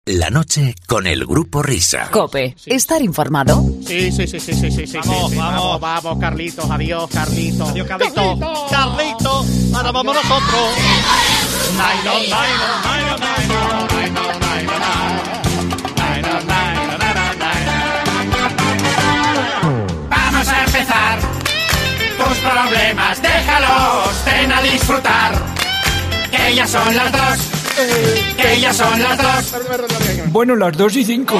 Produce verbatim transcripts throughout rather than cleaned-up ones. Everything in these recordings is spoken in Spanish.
La noche con el Grupo Risa. COPE. Sí. Estar informado. Sí, sí, sí, sí, sí, sí, sí. Vamos, sí, sí. vamos. Vamos, vamos, Carlitos. Adiós, Carlitos. Adiós, Carlitos. Carlitos. Ahora vamos nosotros. Nylon, nylon, nylon, nylon, nylon, nylon, nylon. Vamos a empezar. Tus problemas, déjalos. Ven a disfrutar. Que ya son las dos. Que ya son las dos. Bueno, las dos y cinco.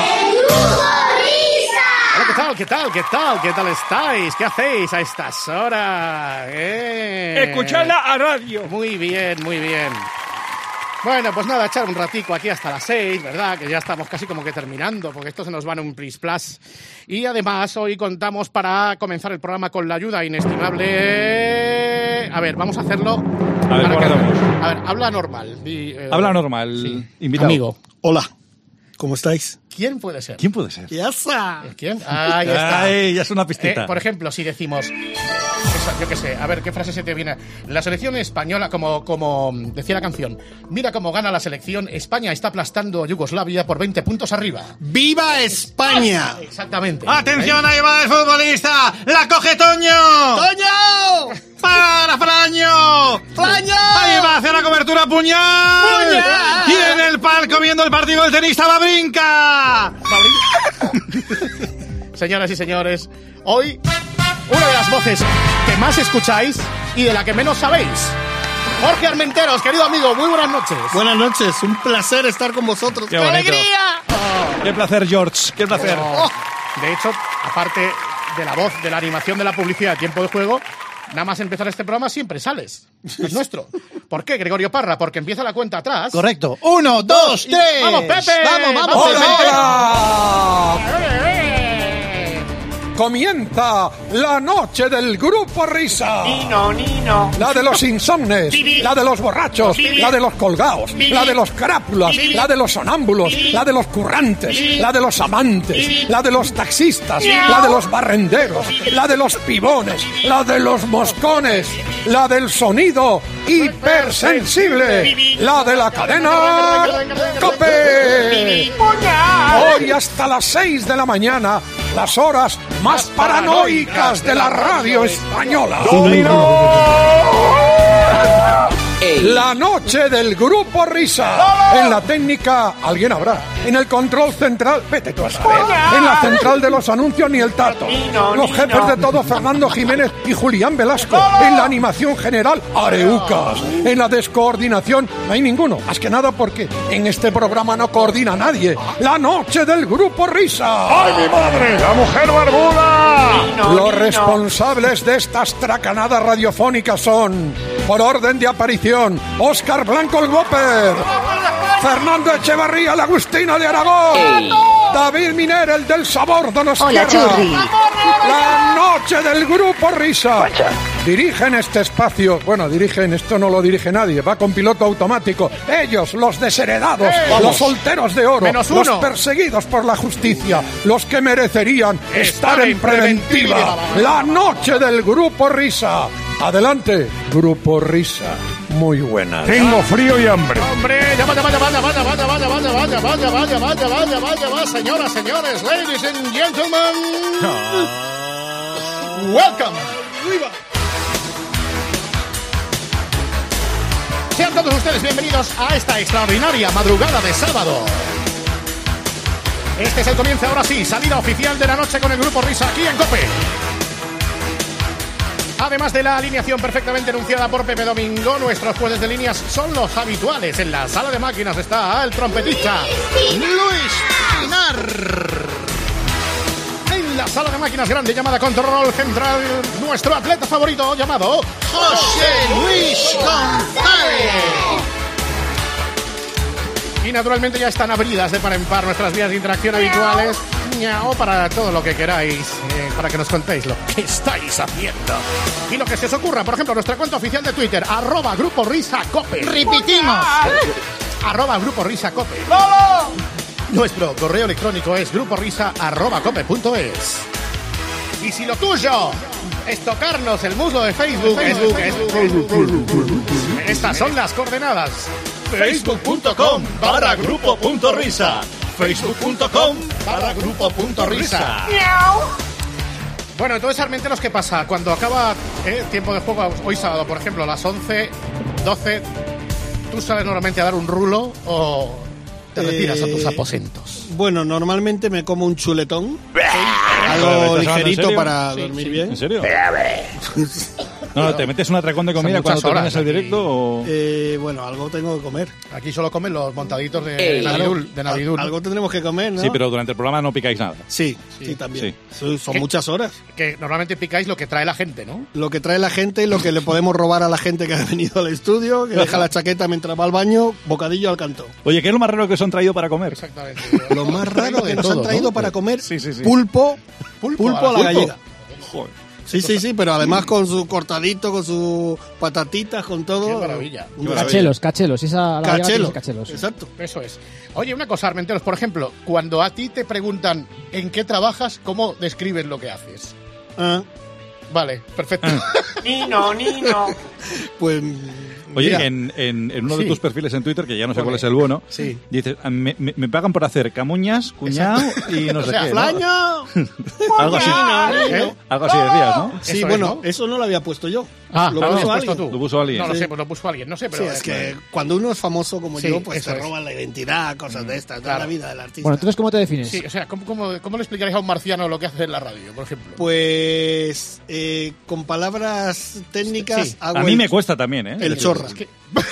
Hola, ¿qué tal? ¿Qué tal? ¿Qué tal? ¿Qué tal estáis? ¿Qué hacéis a estas horas? ¿Eh? Escuchadla a radio. Muy bien, muy bien. Bueno, pues nada, echar un ratico aquí hasta las seis, ¿verdad? Que ya estamos casi como que terminando, porque esto se nos va en un plis plas. Y además hoy contamos para comenzar el programa con la ayuda inestimable. A ver, vamos a hacerlo. A ver, guardamos. A ver, habla normal. Y, eh, Habla normal, sí. Invitado. Amigo. Hola, ¿cómo estáis? ¿Quién puede ser? ¿Quién puede ser? Ya está. ¿Quién? Ahí está. Ay, ya es una pistita. Eh, por ejemplo, si decimos, esa, yo qué sé, a ver, ¿qué frase se te viene? La selección española, como, como decía la canción, mira cómo gana la selección, España está aplastando a Yugoslavia por veinte puntos arriba. ¡Viva España! Exactamente. ¡Atención, ahí va el futbolista! ¡La coge Toño! ¡Toño! ¡Para, Flaño! ¡Flaño! ¡Ahí va a hacer la cobertura puñal! ¡Puñal! Y en el palco viendo el partido del tenista Babrinka. Señoras y señores, hoy una de las voces que más escucháis y de la que menos sabéis. Jorge Armenteros, querido amigo, muy buenas noches. Buenas noches, un placer estar con vosotros. Qué ¡Qué bonito. alegría! Oh. Qué placer, George. Qué placer. Oh, de hecho, aparte de la voz, de la animación de la publicidad, tiempo de juego, nada más empezar este programa siempre sales. Es nuestro. ¿Por qué, Gregorio Parra? Porque empieza la cuenta atrás. Correcto. Uno, dos, Y- tres. ¡Vamos, Pepe! ¡Vamos, vamos, ¡Vamos, Pepe! ¡Hola! Comienza la noche del Grupo Risa. Nino, Nino. La de los insomnes, la de los borrachos, la de los colgados, la de los crápulas, la de los sonámbulos, la de los currantes, la de los amantes, la de los taxistas, la de los barrenderos, la de los pibones, la de los moscones, la del sonido hipersensible, la de la cadena COPE. Hoy hasta las seis de la mañana, las horas más paranoicas de la radio española. La noche del Grupo Risa. En la técnica, alguien habrá. En el control central, vete tú a saber. En la central de los anuncios, ni el tato. Los jefes de todo, Fernando Jiménez y Julián Velasco. En la animación general, Areucas. En la descoordinación, no hay ninguno. Más que nada porque en este programa no coordina nadie. La noche del Grupo Risa. ¡Ay, mi madre! ¡La mujer barbuda! Los responsables de estas tracanadas radiofónicas son, por orden de aparición, Óscar Blanco el Whopper, Fernando Echevarría, el Agustino de Aragón, ¡Ey! David Miner, el del sabor de los Hola, Churri. La noche del Grupo Risa. Dirigen este espacio, bueno, dirigen, esto no lo dirige nadie, va con piloto automático. Ellos, los desheredados, ¡Eh! los solteros de oro, Menos los uno. perseguidos por la justicia, los que merecerían Estar estar en en preventiva. La noche del Grupo Risa. Adelante, Grupo Risa. Muy buenas. Tengo frío y hambre. Hombre, ya vaya, vaya, vaya, vaya, vaya, vaya, vaya, vaya, vaya, vaya, vaya, vaya, vaya, vaya, señoras, señores, ladies and gentlemen. Welcome. Sean todos ustedes bienvenidos a esta extraordinaria madrugada de sábado. Este es el comienzo, ahora sí, salida oficial de la noche con el Grupo Risa aquí en COPE. Además de la alineación perfectamente enunciada por Pepe Domingo, nuestros jueces de líneas son los habituales. En la sala de máquinas está el trompetista Luis Pinar. En la sala de máquinas grande llamada Control Central, nuestro atleta favorito llamado José Luis González. Y naturalmente ya están abridas de par en par nuestras vías de interacción habituales. O para todo lo que queráis, eh, para que nos contéis lo que estáis haciendo y lo que se os ocurra. Por ejemplo, nuestra cuenta oficial de Twitter, arroba Grupo Risa Cope. Repetimos, arroba Grupo Risa Cope. Nuestro correo electrónico es gruporisa arroba cope punto es. Y si lo tuyo es tocarnos el muslo de Facebook, Facebook, Facebook, estas son las coordenadas. Facebook.com barra grupo.risa. Facebook.com barra grupo.risa. Bueno, entonces, Armenteros, ¿qué pasa? Cuando acaba eh, tiempo de juego, hoy sábado, por ejemplo, a las once, doce, ¿tú sales normalmente a dar un rulo o te retiras Eh, a tus aposentos? Bueno, normalmente me como un chuletón. ¿Pero Algo me estás hablando en ligerito serio? para Sí, dormir sí. bien. ¿En serio? No, no, ¿te metes un atracón de comida Son cuando muchas terminas horas el directo o...? Eh, bueno, algo tengo que comer. Aquí solo comen los montaditos de Ey. Navidul. De Navidul. Al- Algo tendremos que comer, ¿no? Sí, pero durante el programa no picáis nada. Sí, sí, también. Sí. Son- Son ¿Qué? muchas horas. Que normalmente picáis lo que trae la gente, ¿no? Lo que trae la gente, lo que le podemos robar a la gente que ha venido al estudio, que deja la chaqueta mientras va al baño, bocadillo al canto. Oye, ¿qué es lo más raro que os han traído para comer? Exactamente. Lo más raro que nos han traído para comer, Sí, sí, sí. pulpo, Pulpo, pulpo, a la pulpo. gallega. Joder. Sí, sí, sí, pero además con su cortadito, con sus patatitas, con todo. Qué maravilla. Un maravilla. Cachelos, cachelos. Esa la gallega Cachelo. tiene cachelos. Exacto. Eso es. Oye, una cosa, Armenteros, por ejemplo, cuando a ti te preguntan en qué trabajas, ¿cómo describes lo que haces? Ah, Vale, perfecto. Nino, Nino. pues. Oye, mira, en, en, en uno Sí. de tus perfiles en Twitter, que ya no sé Joder. cuál es el bueno, Sí. dices, "Ah, me, me- me pagan por hacer camuñas, cuñado y no O sé sea, qué. ¿no?". ¡Flaño! Algo así, ¿Eh? algo así decías, ¿no? Sí, Eso es, bueno, ¿no? eso no lo había puesto yo. Ah, lo lo puso has puesto alguien. tú. Lo puso alguien. No lo Sí. sé, pues lo puso alguien, no sé, pero... Sí, es que cuando uno es famoso como Sí, yo, pues eso te es. roban la identidad, cosas de estas, toda claro. la vida del artista. Bueno, entonces, ¿cómo te defines? Sí, o sea, ¿cómo, cómo, cómo le explicaréis a un marciano lo que hace en la radio, por ejemplo? Pues eh, con palabras técnicas Sí. hago A mí el, me cuesta también, ¿eh? el chorra. Es que-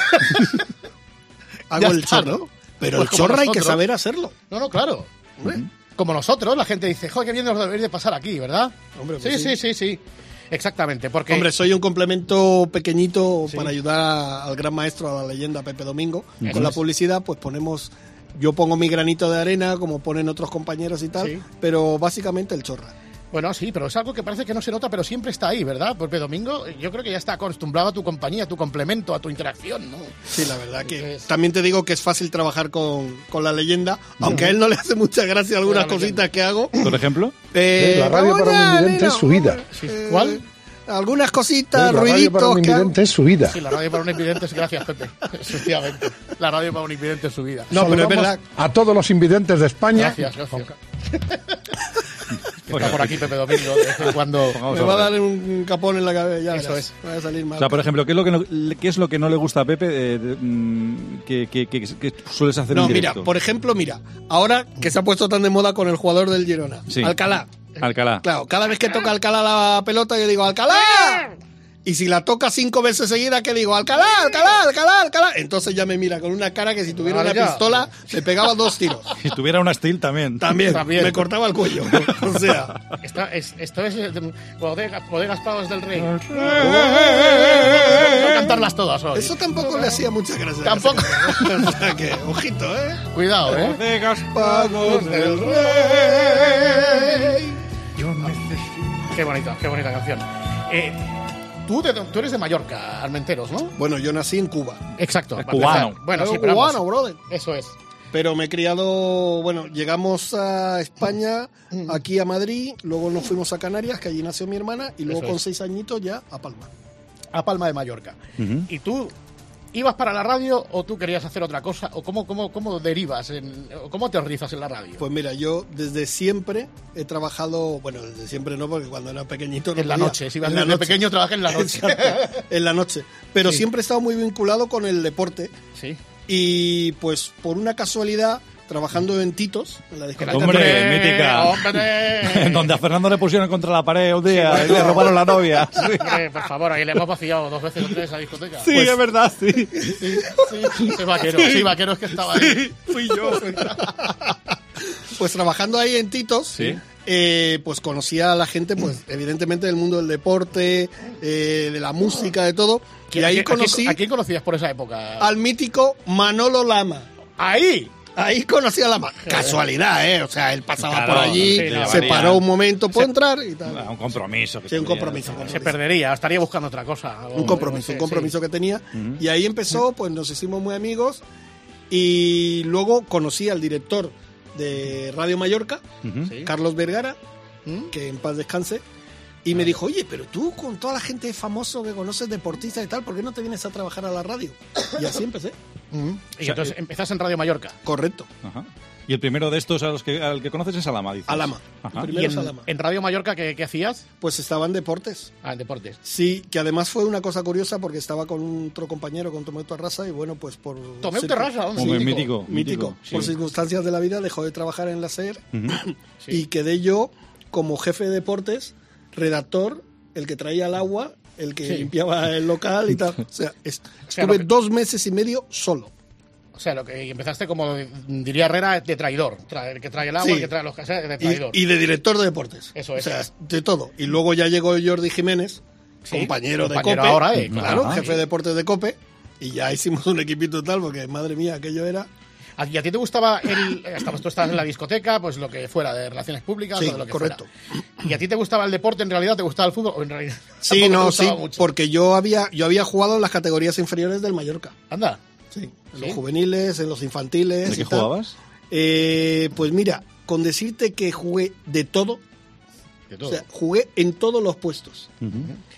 Hago Ya el está, chorra. ¿no? Pero Pues el como chorra hay que nosotros. saber hacerlo. No, no, claro. Hombre, como nosotros, la gente dice, joder, qué bien nos debería de pasar aquí, ¿verdad? Hombre, sí, pues sí, sí. sí, sí. Exactamente, porque... Hombre, soy un complemento pequeñito Sí. para ayudar al gran maestro, a la leyenda Pepe Domingo. Eso Con la es. publicidad, pues ponemos... Yo pongo mi granito de arena, como ponen otros compañeros y tal, Sí. pero básicamente el chorra. Bueno, sí, pero es algo que parece que no se nota, pero siempre está ahí, ¿verdad? Pepe Domingo, yo creo que ya está acostumbrado a tu compañía, a tu complemento, a tu interacción, ¿no? Sí, la verdad que Entonces- también te digo que es fácil trabajar con, con la leyenda, aunque a él no le hace mucha gracia algunas La leyenda. cositas que hago. Por ejemplo, Eh, La radio para un "Hola, invidente nena". es su vida. Sí. Eh, ¿Cuál? Algunas cositas, La radio para ruiditos un que hago. invidente es su vida. Sí, la radio para un invidente es gracias, Pepe. Efectivamente. La radio para un invidente es su vida. No, pero es Saludamos verdad. a todos los invidentes de España. Gracias, gracias. Que está por aquí Pepe Domingo, de vez en cuando... pongamos Me va a orden. dar un capón en la cabeza. Ya Eso verás. es. Me va a salir mal. O sea, por ejemplo, ¿qué es lo que no, qué es lo que no le gusta a Pepe eh, de- mm, que, que- que- que sueles hacer No, en mira, directo? por ejemplo, mira, ahora que se ha puesto tan de moda con el jugador del Girona, Sí. Alcalá. Alcalá. Claro, cada vez que toca Alcalá la pelota, yo digo, ¡Alcalá! Y si la toca cinco veces seguidas, ¿qué digo? ¡Alcalá, Alcalá, Alcalá, Alcalá! Entonces ya me mira con una cara que si tuviera Vale, una ya. pistola, me pegaba dos tiros. Si tuviera una steel también. También, También. me cortaba el cuello. O sea, Esto es, esto es eh, bodegas, bodegas Pavos del Rey. Voy a cantarlas todas hoy. eso tampoco le hacía mucha gracia. Tampoco. O sea que, ojito, ¿eh? Cuidado, ¿eh? Pagos del rey. Qué bonita, qué bonita canción. Eh, tú, de- tú eres de Mallorca, Armenteros, ¿no? Bueno, yo nací en Cuba. Exacto. Es para cubano. empezar. Bueno, Soy sí, pero vamos. cubano, brother. Eso es. Pero me he criado, bueno, llegamos a España, aquí a Madrid, luego nos fuimos a Canarias, que allí nació mi hermana, y luego Eso con es. seis añitos ya a Palma. A Palma de Mallorca. Ujú. ¿Y tú ibas para la radio o tú querías hacer otra cosa? ¿O cómo, cómo, cómo derivas? En, o ¿Cómo aterrizas en la radio? Pues mira, yo desde siempre he trabajado, bueno, desde siempre no, porque cuando era pequeñito no en la podía. noche. Si ibas En la desde noche. pequeño, trabajé en la noche. Exacto, en la noche. Pero Sí. siempre he estado muy vinculado con el deporte Sí. y pues por una casualidad, trabajando en Titos, en la discoteca. Hombre, mítica. ¡Hombre! Donde a Fernando le pusieron contra la pared un día y le robaron la novia. Sí, Hombre, por favor, ahí le hemos vaciado dos veces o tres a la discoteca. Sí, Pues, es verdad, sí. sí, sí, ese vaquero, sí, vaquero es que estaba ahí. Fui yo. Pues trabajando ahí en Titos, Sí. eh, pues conocía a la gente, pues evidentemente del mundo del deporte, eh, de la música, de todo. Y ¿A ahí quién- a quién- conocí ¿A quién conocías por esa época? al mítico Manolo Lama. ¡Ahí! Ahí conocí a Lama. Casualidad, ¿eh? O sea, él pasaba Claro, por allí, sí, no, se varía. paró un momento, ¿puedo entrar? Y tal. Ah, un compromiso. que Sí, un tenía. compromiso. un Se compromiso. perdería, estaría buscando otra cosa. Un compromiso, un compromiso que tenía. Y ahí empezó, pues nos hicimos muy amigos. Y luego conocí al director de Radio Mallorca, Ujú. Sí. Carlos Vergara, ¿Mm? que en paz descanse. Y me dijo, oye, pero tú con toda la gente famosa que conoces, deportistas y tal, ¿por qué no te vienes a trabajar a la radio? Y así empecé. Mm. Y O sea, entonces eh, empezaste en Radio Mallorca. Correcto. Ajá. Y el primero de estos a los que, al que conoces es Alama, dices. Alama. Ajá. El ¿Y primero es en, Alama. en Radio Mallorca qué, qué hacías? Pues estaba en deportes. Ah, en deportes. Sí, que además fue una cosa curiosa porque estaba con otro compañero, con Tomeu Terrassa, y bueno, pues por... Tomeu circun- Terrassa, ¿dónde? Hombre, Sí, mítico, Mítico. mítico. Por sí. circunstancias de la vida dejó de trabajar en la SER Ujú. Sí. y quedé yo como jefe de deportes, redactor, el que traía el agua, el que Sí. limpiaba el local y tal. O sea, est- sea, estuve lo que- dos meses y medio solo. O sea, lo que y empezaste como, diría Herrera, de traidor. Tra- El que trae el agua, Sí. el que trae los casas, de Y, traidor. y de director de deportes. Eso O es. sea, de todo. Y luego ya llegó Jordi Jiménez, Sí, compañero, de compañero COPE. ahora, eh, claro, Ajá. jefe de deportes de COPE. Y ya hicimos un equipito tal, porque madre mía, aquello era... ¿A- ¿Y a ti te gustaba el... Estabas, tú estabas en la discoteca, pues lo que fuera, de relaciones públicas Sí, o de lo que correcto. fuera. ¿Y a ti te gustaba el deporte en realidad? ¿Te gustaba el fútbol? ¿O en realidad Sí, tampoco te no, sí, gustaba mucho? porque yo había, yo había jugado en las categorías inferiores del Mallorca. Anda. Sí, en ¿Sí? los juveniles, en los infantiles. ¿De qué y tal. jugabas? Eh, pues mira, con decirte que jugué de todo, De todo. o sea, jugué en todos los puestos. Ujú.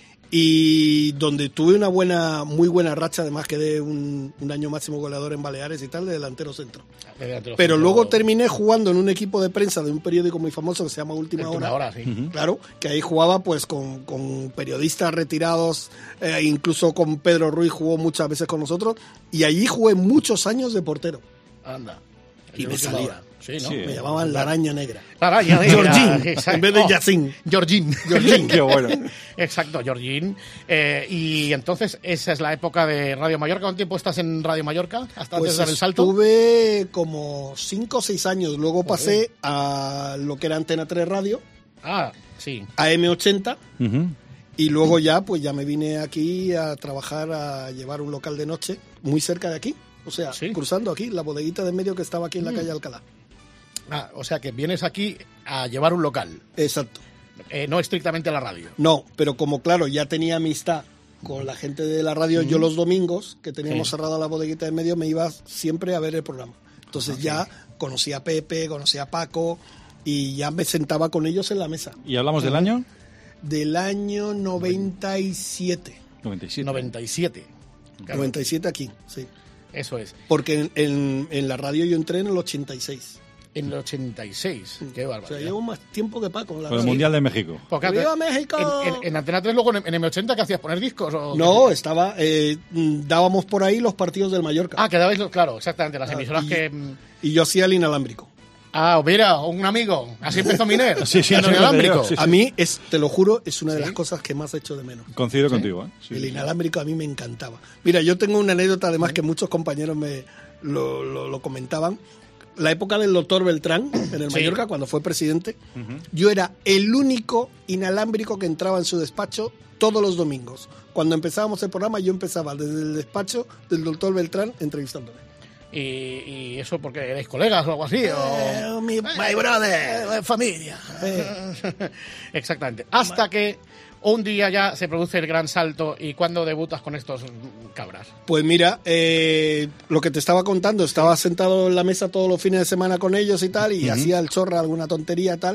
Y donde tuve una buena, muy buena racha, además quedé un, un año máximo goleador en Baleares y tal, de delantero centro. De delantero Pero centro, luego terminé jugando en un equipo de prensa de un periódico muy famoso que se llama Última Última Hora. hora, sí. Ujú. Claro, que ahí jugaba pues con, con periodistas retirados, eh, incluso con Pedro Ruiz jugó muchas veces con nosotros, y allí jugué muchos años de portero. Anda. Y De me última salía. hora. Sí, ¿no? Sí. Me llamaban la araña negra. La araña negra, Georgín, exacto. en vez de Yacín. Georgín. Georgín. Qué bueno. Exacto, Georgín. Eh, y entonces, esa es la época de Radio Mallorca. ¿Cuánto tiempo estás en Radio Mallorca? ¿Hasta antes Pues de dar el salto? estuve como cinco o seis años. Luego pasé a lo que era Antena tres Radio, Ah, sí. a eme ochenta, Ujú. y luego ya pues ya me vine aquí a trabajar, a llevar un local de noche muy cerca de aquí. O sea, Sí. cruzando aquí, la bodeguita de medio que estaba aquí en la Mm. calle Alcalá. Ah, o sea que vienes aquí a llevar un local, Exacto. eh, no estrictamente a la radio. No, pero como claro, ya tenía amistad con la gente de la radio, yo los domingos, que teníamos Sí. cerrada la bodeguita de medio, me iba siempre a ver el programa. Entonces ya conocí a Pepe, conocí a Paco, y ya me sentaba con ellos en la mesa. ¿Y hablamos del año? Del año noventa y siete. noventa y siete. noventa y siete. Claro, noventa y siete aquí, sí. Eso es. Porque en, en- en la radio yo entré en el ochenta y seis. En el ochenta y seis. Qué O barbaridad. sea, llevo más tiempo que Paco en la Con el radio. Mundial de México. Porque antes- ¡Viva México! En, en- en Antena tres, luego en, en eme ochenta, ¿qué hacías? ¿Poner discos? O No, estaba, eh, mm, dábamos por ahí los partidos del Mallorca. Ah, quedabais, los- claro, exactamente, las Ah, emisoras y- que... mm, Y yo hacía el inalámbrico. Ah, mira, un amigo. Así empezó Miner. Sí, sí, en sí, el inalámbrico. sí, sí. A mí, es, te lo juro, es una de ¿Sí? las cosas que más echo de menos. Coincido contigo, ¿eh? Sí, El sí. inalámbrico a mí me encantaba. Mira, yo tengo una anécdota, además, que muchos compañeros me lo, lo- lo comentaban. La época del doctor Beltrán, en el Sí. Mallorca, cuando fue presidente, yo era el único inalámbrico que entraba en su despacho todos los domingos. Cuando empezábamos el programa, yo empezaba desde el despacho del doctor Beltrán entrevistándome. Y, y eso porque erais colegas o algo así. Eh, o... mi, my brother. Eh, familia. Eh. Exactamente. Hasta que un día ya se produce el gran salto. ¿Y cuándo debutas con estos mm, cabras? Pues mira, eh, lo que te estaba contando, estaba sentado en la mesa todos los fines de semana con ellos y tal, y hacía el chorra alguna tontería y tal.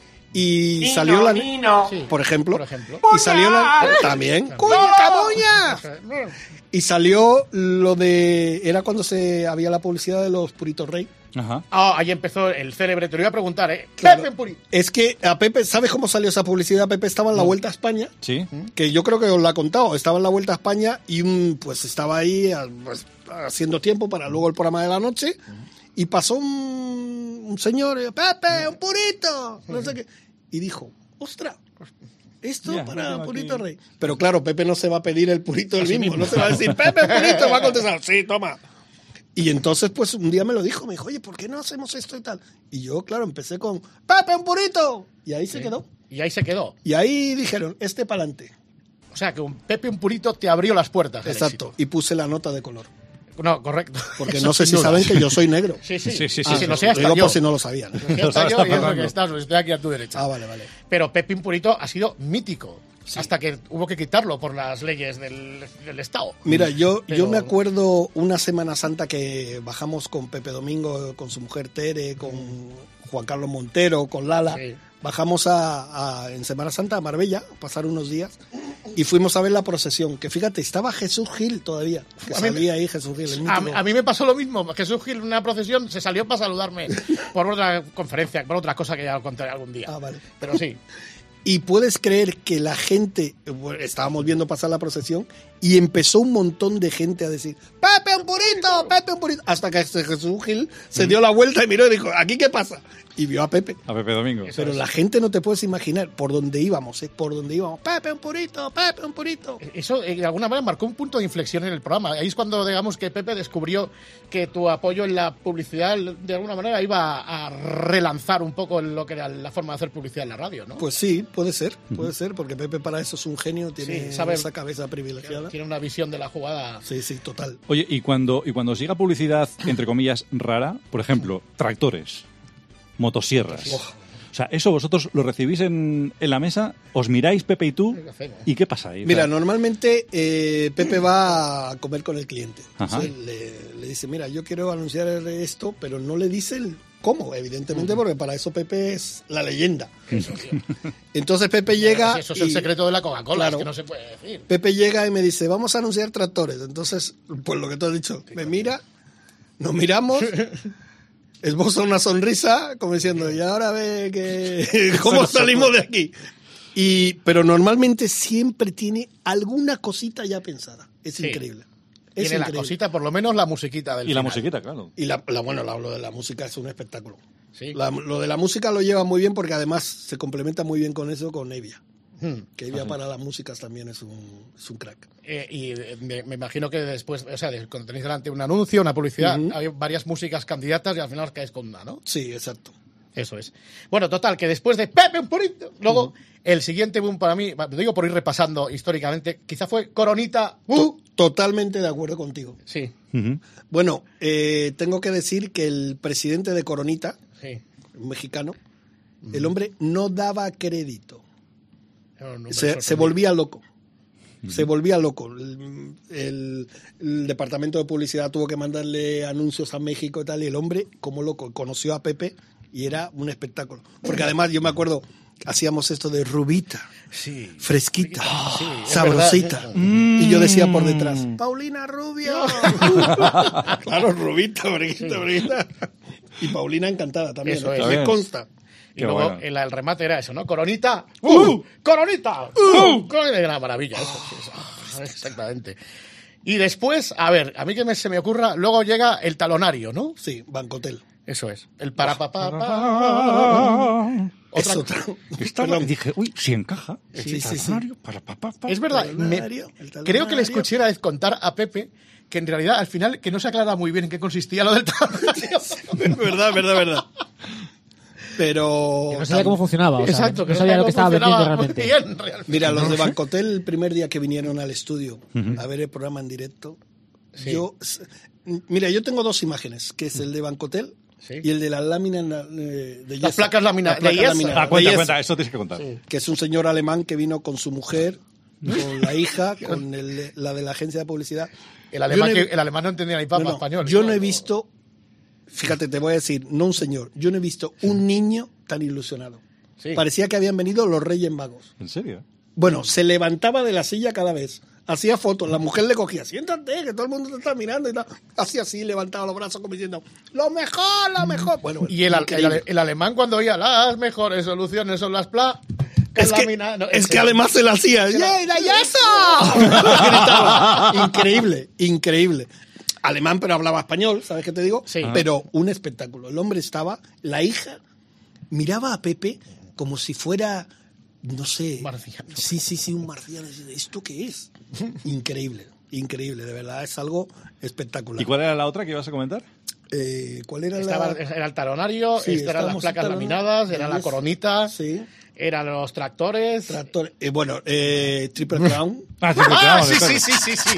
Y salió la... Sí. Por ejemplo. Por ejemplo. Y salió la... También. ¡Coño, caboña! Y salió lo de... Era cuando se había la publicidad de los Puritos Rey. Ajá. Ah, ahí empezó el célebre. Te lo iba a preguntar, ¿eh? Claro. Pepe Puri. Es que a Pepe, ¿sabes cómo salió esa publicidad? Pepe estaba en la Vuelta a España, Sí. que yo creo que os la he contado. Estaba en la Vuelta a España y un, pues estaba ahí a- pues, haciendo tiempo para luego el programa de la noche. Y pasó un, un señor, y, Pepe, un purito, no sé qué. Y dijo, ostras, esto Ya, para tengo Purito aquí. Rey. Pero claro, Pepe no se va a pedir el purito él mismo, no se va a decir, Pepe, un purito, va a contestar, sí, toma. Y entonces, pues, un día me lo dijo, me dijo, oye, ¿por qué no hacemos esto y tal? Y yo, claro, empecé con, Pepe, un purito. Y ahí se quedó. Y ahí se quedó. Y ahí dijeron, este pa'lante. O sea, que un Pepe un Purito te abrió las puertas. del Exacto. éxito. Y puse la nota de color. No, correcto. Porque Eso no sé sin si duda. saben que yo soy negro. Sí, sí. Sí, sí, sí, Ah, sí, no sí. sé, Lo hasta digo yo. por si no lo sabían. Sí, hasta yo, y eso que estás, pues estoy aquí a tu derecha. Ah, vale, vale. Pero Pepe Purito ha sido mítico. Hasta que hubo que quitarlo por las leyes del, del Estado. Mira, yo, Pero- yo me acuerdo una Semana Santa que bajamos con Pepe Domingo, con su mujer Tere, con Juan Carlos Montero, con Lala. Sí. Bajamos a, a- en Semana Santa a Marbella, a pasar unos días. y fuimos a ver la procesión, que fíjate, estaba Jesús Gil todavía, que A mí- salía ahí Jesús Gil, el A, mítico. a mí me pasó lo mismo. Jesús Gil, en una procesión, se salió para saludarme por otra conferencia, por otra cosa que ya contaré algún día. Ah, vale. Pero sí. Y puedes creer que la gente, bueno, estábamos viendo pasar la procesión y empezó un montón de gente a decir, Pepe, un purito, Pepe, un purito. Hasta que este Jesús Gil se dio la vuelta y miró y dijo, ¿aquí qué pasa? Y vio a Pepe. A Pepe Domingo. Pero la gente no te puedes imaginar por dónde íbamos, ¿eh? Por dónde íbamos. Pepe, un purito, Pepe, un purito. Eso, eh, de alguna manera, marcó un punto de inflexión en el programa. Ahí es cuando, digamos, que Pepe descubrió que tu apoyo en la publicidad, de alguna manera, iba a relanzar un poco lo que era la forma de hacer publicidad en la radio, ¿no? Pues sí, puede ser, puede ser, porque Pepe para eso es un genio, tiene Sí, sabe- esa cabeza privilegiada. Tiene una visión de la jugada. Sí, sí, total. Oye, y cuando, y cuando os llega publicidad, entre comillas, rara, por ejemplo, tractores, motosierras. O sea, eso vosotros lo recibís en, en la mesa, os miráis, Pepe y tú, ¿Qué hacemos? ¿y qué pasa ahí? O Mira, sea, normalmente eh, Pepe va a comer con el cliente. Ajá. Entonces, le, le dice, mira, yo quiero anunciar esto, pero no le dice el cómo, evidentemente, porque para eso Pepe es la leyenda. Entonces Pepe llega... Eso es el y- secreto de la Coca-Cola, Claro. es que no se puede decir. Pepe llega y me dice, vamos a anunciar tractores. Entonces, pues lo que tú has dicho, me mira, nos miramos, esboza una sonrisa, como diciendo, y ahora ve que cómo salimos de aquí. Y, pero normalmente siempre tiene alguna cosita ya pensada. Es Sí. increíble. Es Tiene la increíble. cosita, por lo menos la musiquita del y la final. musiquita, claro. Y la, la- bueno, la- lo de la música es un espectáculo. Sí. La- lo de la música lo lleva muy bien porque además se complementa muy bien con eso, con Evia. Hmm. Que Evia para las músicas también es un, es un crack. Eh, y eh, me, me imagino que después, o sea, de- cuando tenéis delante un anuncio, una publicidad, Ujú. hay varias músicas candidatas y al final os caes con una, ¿no? Sí, exacto. Eso es. Bueno, total, que después de Pepe un purito, luego el siguiente boom para mí, lo digo por ir repasando históricamente, quizá fue Coronita. To- Uh, Totalmente de acuerdo contigo. sí, Ujú. Bueno, eh, tengo que decir que el presidente de Coronita, sí. un mexicano, el hombre no daba crédito. Era un hombre Se, se sorprendente. volvía loco. Se volvía loco. El, el- el departamento de publicidad tuvo que mandarle anuncios a México y tal, y el hombre, como loco, conoció a Pepe y era un espectáculo. Porque además, yo me acuerdo, hacíamos esto de rubita, Sí. fresquita, Sí, es sabrosita. verdad. Y yo decía por detrás, Paulina Rubio. Claro, rubita, briguita, briguita. Y Paulina encantada también, Eso ¿no? es. me Bien. consta. Y Qué luego bueno. el, el remate era eso, ¿no? Coronita. ¡Uh! ¡Coronita! ¡Uh! Coronita. Era una maravilla eso. Sí, eso. Exactamente. Y después, a ver, a mí que me, se me ocurra, luego llega el talonario, ¿no? Sí, Bancotel. Eso es. El para papá. pa. Es Otra- otro. Estaba, Perdón. y dije, uy, si encaja. Sí, sí, sí. Talonario, para, pa, pa, pa. Es verdad, El me- talonario, el talonario. creo que le escuché una vez contar a Pepe que en realidad al final que no se aclara muy bien en qué consistía lo del talonario. verdad, verdad, verdad. Pero... Que no sabía cómo funcionaba. O sea, Exacto, no sabía lo que estaba vendiendo realmente. Muy bien, realmente. Mira, los de Bancotel, el primer día que vinieron al estudio a ver el programa en directo, Sí. yo... s- Mira, yo tengo dos imágenes, que es el de Bancotel Sí. y el de las láminas eh, de yeso. Las placas lamina- Las placas de yeso. laminadas, Ah, de cuenta, yeso, cuenta, eso tienes que contar. que es un señor alemán que vino con su mujer, con la hija, con el- la de la agencia de publicidad. El alemán, Yo no he- que, el alemán no entendía ni papa No, no, español. yo no he visto, fíjate, te voy a decir, no un señor, yo no he visto un niño tan ilusionado. Sí. Parecía que habían venido los Reyes Magos. ¿En serio? Bueno, se levantaba de la silla cada vez. Hacía fotos, la mujer le cogía, siéntate, que todo el mundo te está mirando y tal. Hacía así, levantaba los brazos como diciendo, lo mejor, lo mejor. Bueno, Y el, al- el, increíble. ale- el alemán cuando oía las mejores soluciones son las pla... es que, lámina- no, es que además se la hacía. ¡Yay, da yeso! Gritaba. Increíble, increíble. Alemán, pero hablaba español, ¿sabes qué te digo? Sí. Pero un espectáculo. El hombre estaba, la hija miraba a Pepe como si fuera, no sé. Marciano. Sí, sí, sí, un marciano. ¿Esto qué es? Increíble, increíble, de verdad, es algo espectacular. ¿Y cuál era la otra que ibas a comentar? Eh, ¿Cuál era Estaba, la...? era el talonario, Sí, este eran las estábamos placas en laminadas, talonario, era la yes. coronita, Sí. eran los tractores. Tractor, eh, bueno, eh, Triple Crown. Ah, Ah, sí, sí, sí, sí, sí.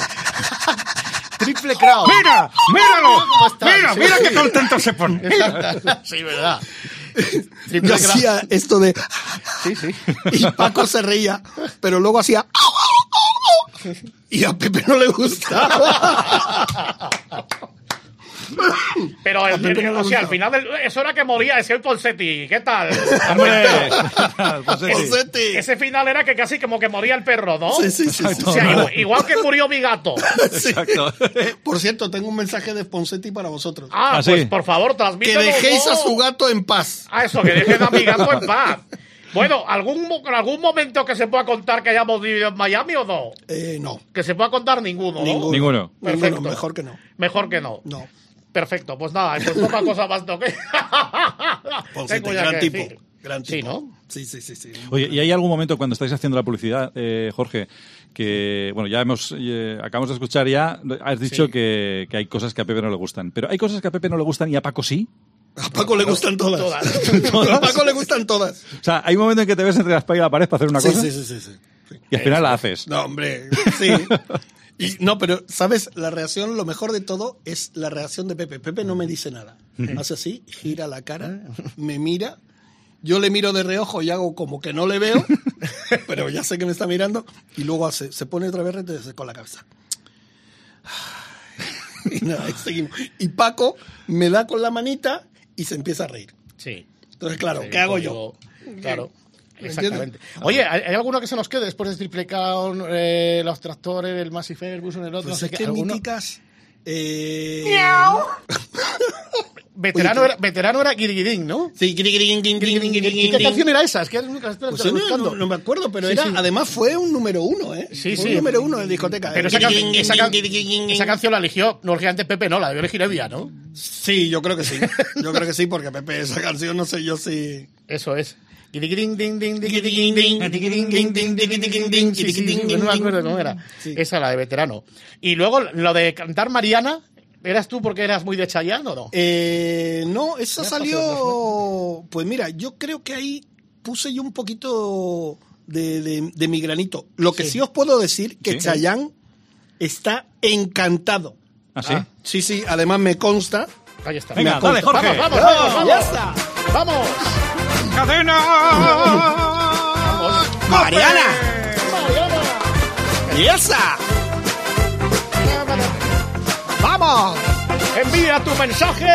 Triple Crown. ¡Mira! ¡Míralo! ¿Cómo está? ¡Mira, Sí, mira sí. qué contento se pone! Exacto. Sí, verdad. Triple Yo Crown. hacía esto de... Sí, sí. Y Paco se reía, pero luego hacía... Y a Pepe no le gustaba. Pero, el, A Pepe el- no le o sea, al gusta. final, del- eso era que moría ese Ponseti. ¿Qué tal? ¡Hombre! Pues sí. Ponseti. Ese final era que casi como que moría el perro, ¿no? Sí, sí, sí. sí. O sea, igual, igual que murió mi gato. Exacto. Por cierto, tengo un mensaje de Ponsetti para vosotros. Ah, ¿Ah, pues sí? por favor, Que transmítelo. dejéis ¿no? a su gato en paz. Ah, eso, que dejen a mi gato en paz. Bueno, ¿algún, mo- ¿algún momento que se pueda contar que hayamos vivido en Miami o no? Eh, no. Que se pueda contar ninguno, ¿no? Ninguno. Ninguno. Perfecto. Ninguno, mejor que no. Mejor que no. No. Perfecto, pues nada, pues poca cosa más toque. Ponsetti, gran tipo. Gran tipo. Sí, ¿no? Sí, sí, sí, sí. Oye, ¿y hay algún momento cuando estáis haciendo la publicidad, eh, Jorge, que, bueno, ya hemos, eh, acabamos de escuchar ya, has dicho Sí. que, que hay cosas que a Pepe no le gustan, pero ¿hay cosas que a Pepe no le gustan y a Paco sí? A Paco le gustan todas. Todas. A Paco le gustan todas. O sea, hay un momento en que te ves entre la espalda y la pared para hacer una Sí, cosa sí, sí, sí, sí. Sí. y al final la haces. No, hombre, sí. Y, no, pero, ¿sabes? La reacción, lo mejor de todo es la reacción de Pepe. Pepe no me dice nada. Hace así, gira la cara, me mira. Yo le miro de reojo y hago como que no le veo, pero ya sé que me está mirando. Y luego hace, se pone otra vez entonces, con la cabeza. Y nada, y seguimos. Y Paco me da con la manita y se empieza a reír. Sí. Entonces, claro, Sí, ¿qué hago pues yo? Claro. ¿Me Exactamente. entiendes? Oye, ¿hay hay alguno que se nos quede después de Triple Crown, eh, los tractores, el Massey Ferguson, el otro? Pues no sé es qué, que ¿alguno? míticas... Eh... Veterano, Oye, era, veterano era Guiriguirín, ¿no? Sí, gri, gri, gri, gri, gri, gri, ¿Y qué gri. canción era esa? Es que nunca la estoy Pues no, buscando. no, no me acuerdo, pero Sí, era, sí. además fue un número uno, ¿eh? Sí, Fue sí. un número uno de discoteca. Pero ¿eh? esa, can- Gri, gri, esa, can- gri, gri, gri, gri. esa canción la eligió, no, lógicamente Pepe no, la debió elegir Evia, ¿no? Sí, yo creo que sí. Yo creo que sí, porque Pepe, esa canción, no sé yo si... Eso es. Guiriguirín, ding, ding, ding, ding, ding, ding, ding, ding, ding, ding, ding. Sí, sí, sí, no me acuerdo cómo era. Sí. Esa, la de veterano. Y luego, lo de cantar Mariana, ¿eras tú porque eras muy de Chayanne o no? Eh, no, esa Ya salió... Pues mira, yo creo que ahí puse yo un poquito de, de, de mi granito. Lo que sí, Sí. os puedo decir que Sí. Chayanne está encantado. ¿Ah, sí? Ah. Sí, sí, además me consta. Ahí está. Venga, Me dale, consta. Jorge. Vamos, vamos, vamos, vamos. Ya está. ¡Vamos! ¡Mariana! Mariana. ¡Y esa! ¡Vamos! ¡Envía tu mensaje!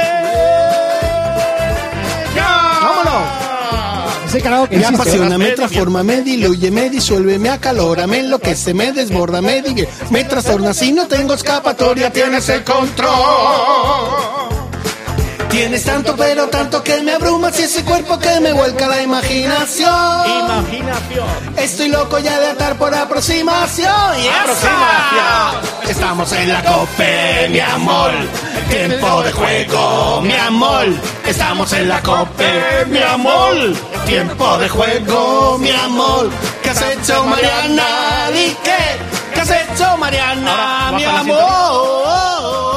¡Ya! ¡Vámonos! Ese karaoke Me existe. apasiona, me transforma, me diluye, me disuelve, me acalora, me enloquece, me desborda, me digue, me trastorna. Si no tengo escapatoria, tienes el control. Tienes tanto, pero tanto que me abruma. Si ese cuerpo que me vuelca la imaginación. Imaginación. Estoy loco ya de atar por aproximación. Y Aproximación. Estamos en la COPE, mi amor. Tiempo de juego, mi amor. Estamos en la COPE, mi amor. Tiempo de juego, mi amor. ¿Qué has hecho, Mariana? ¿Y qué? ¿Qué has hecho, Mariana, Ahora, mi baja la amor?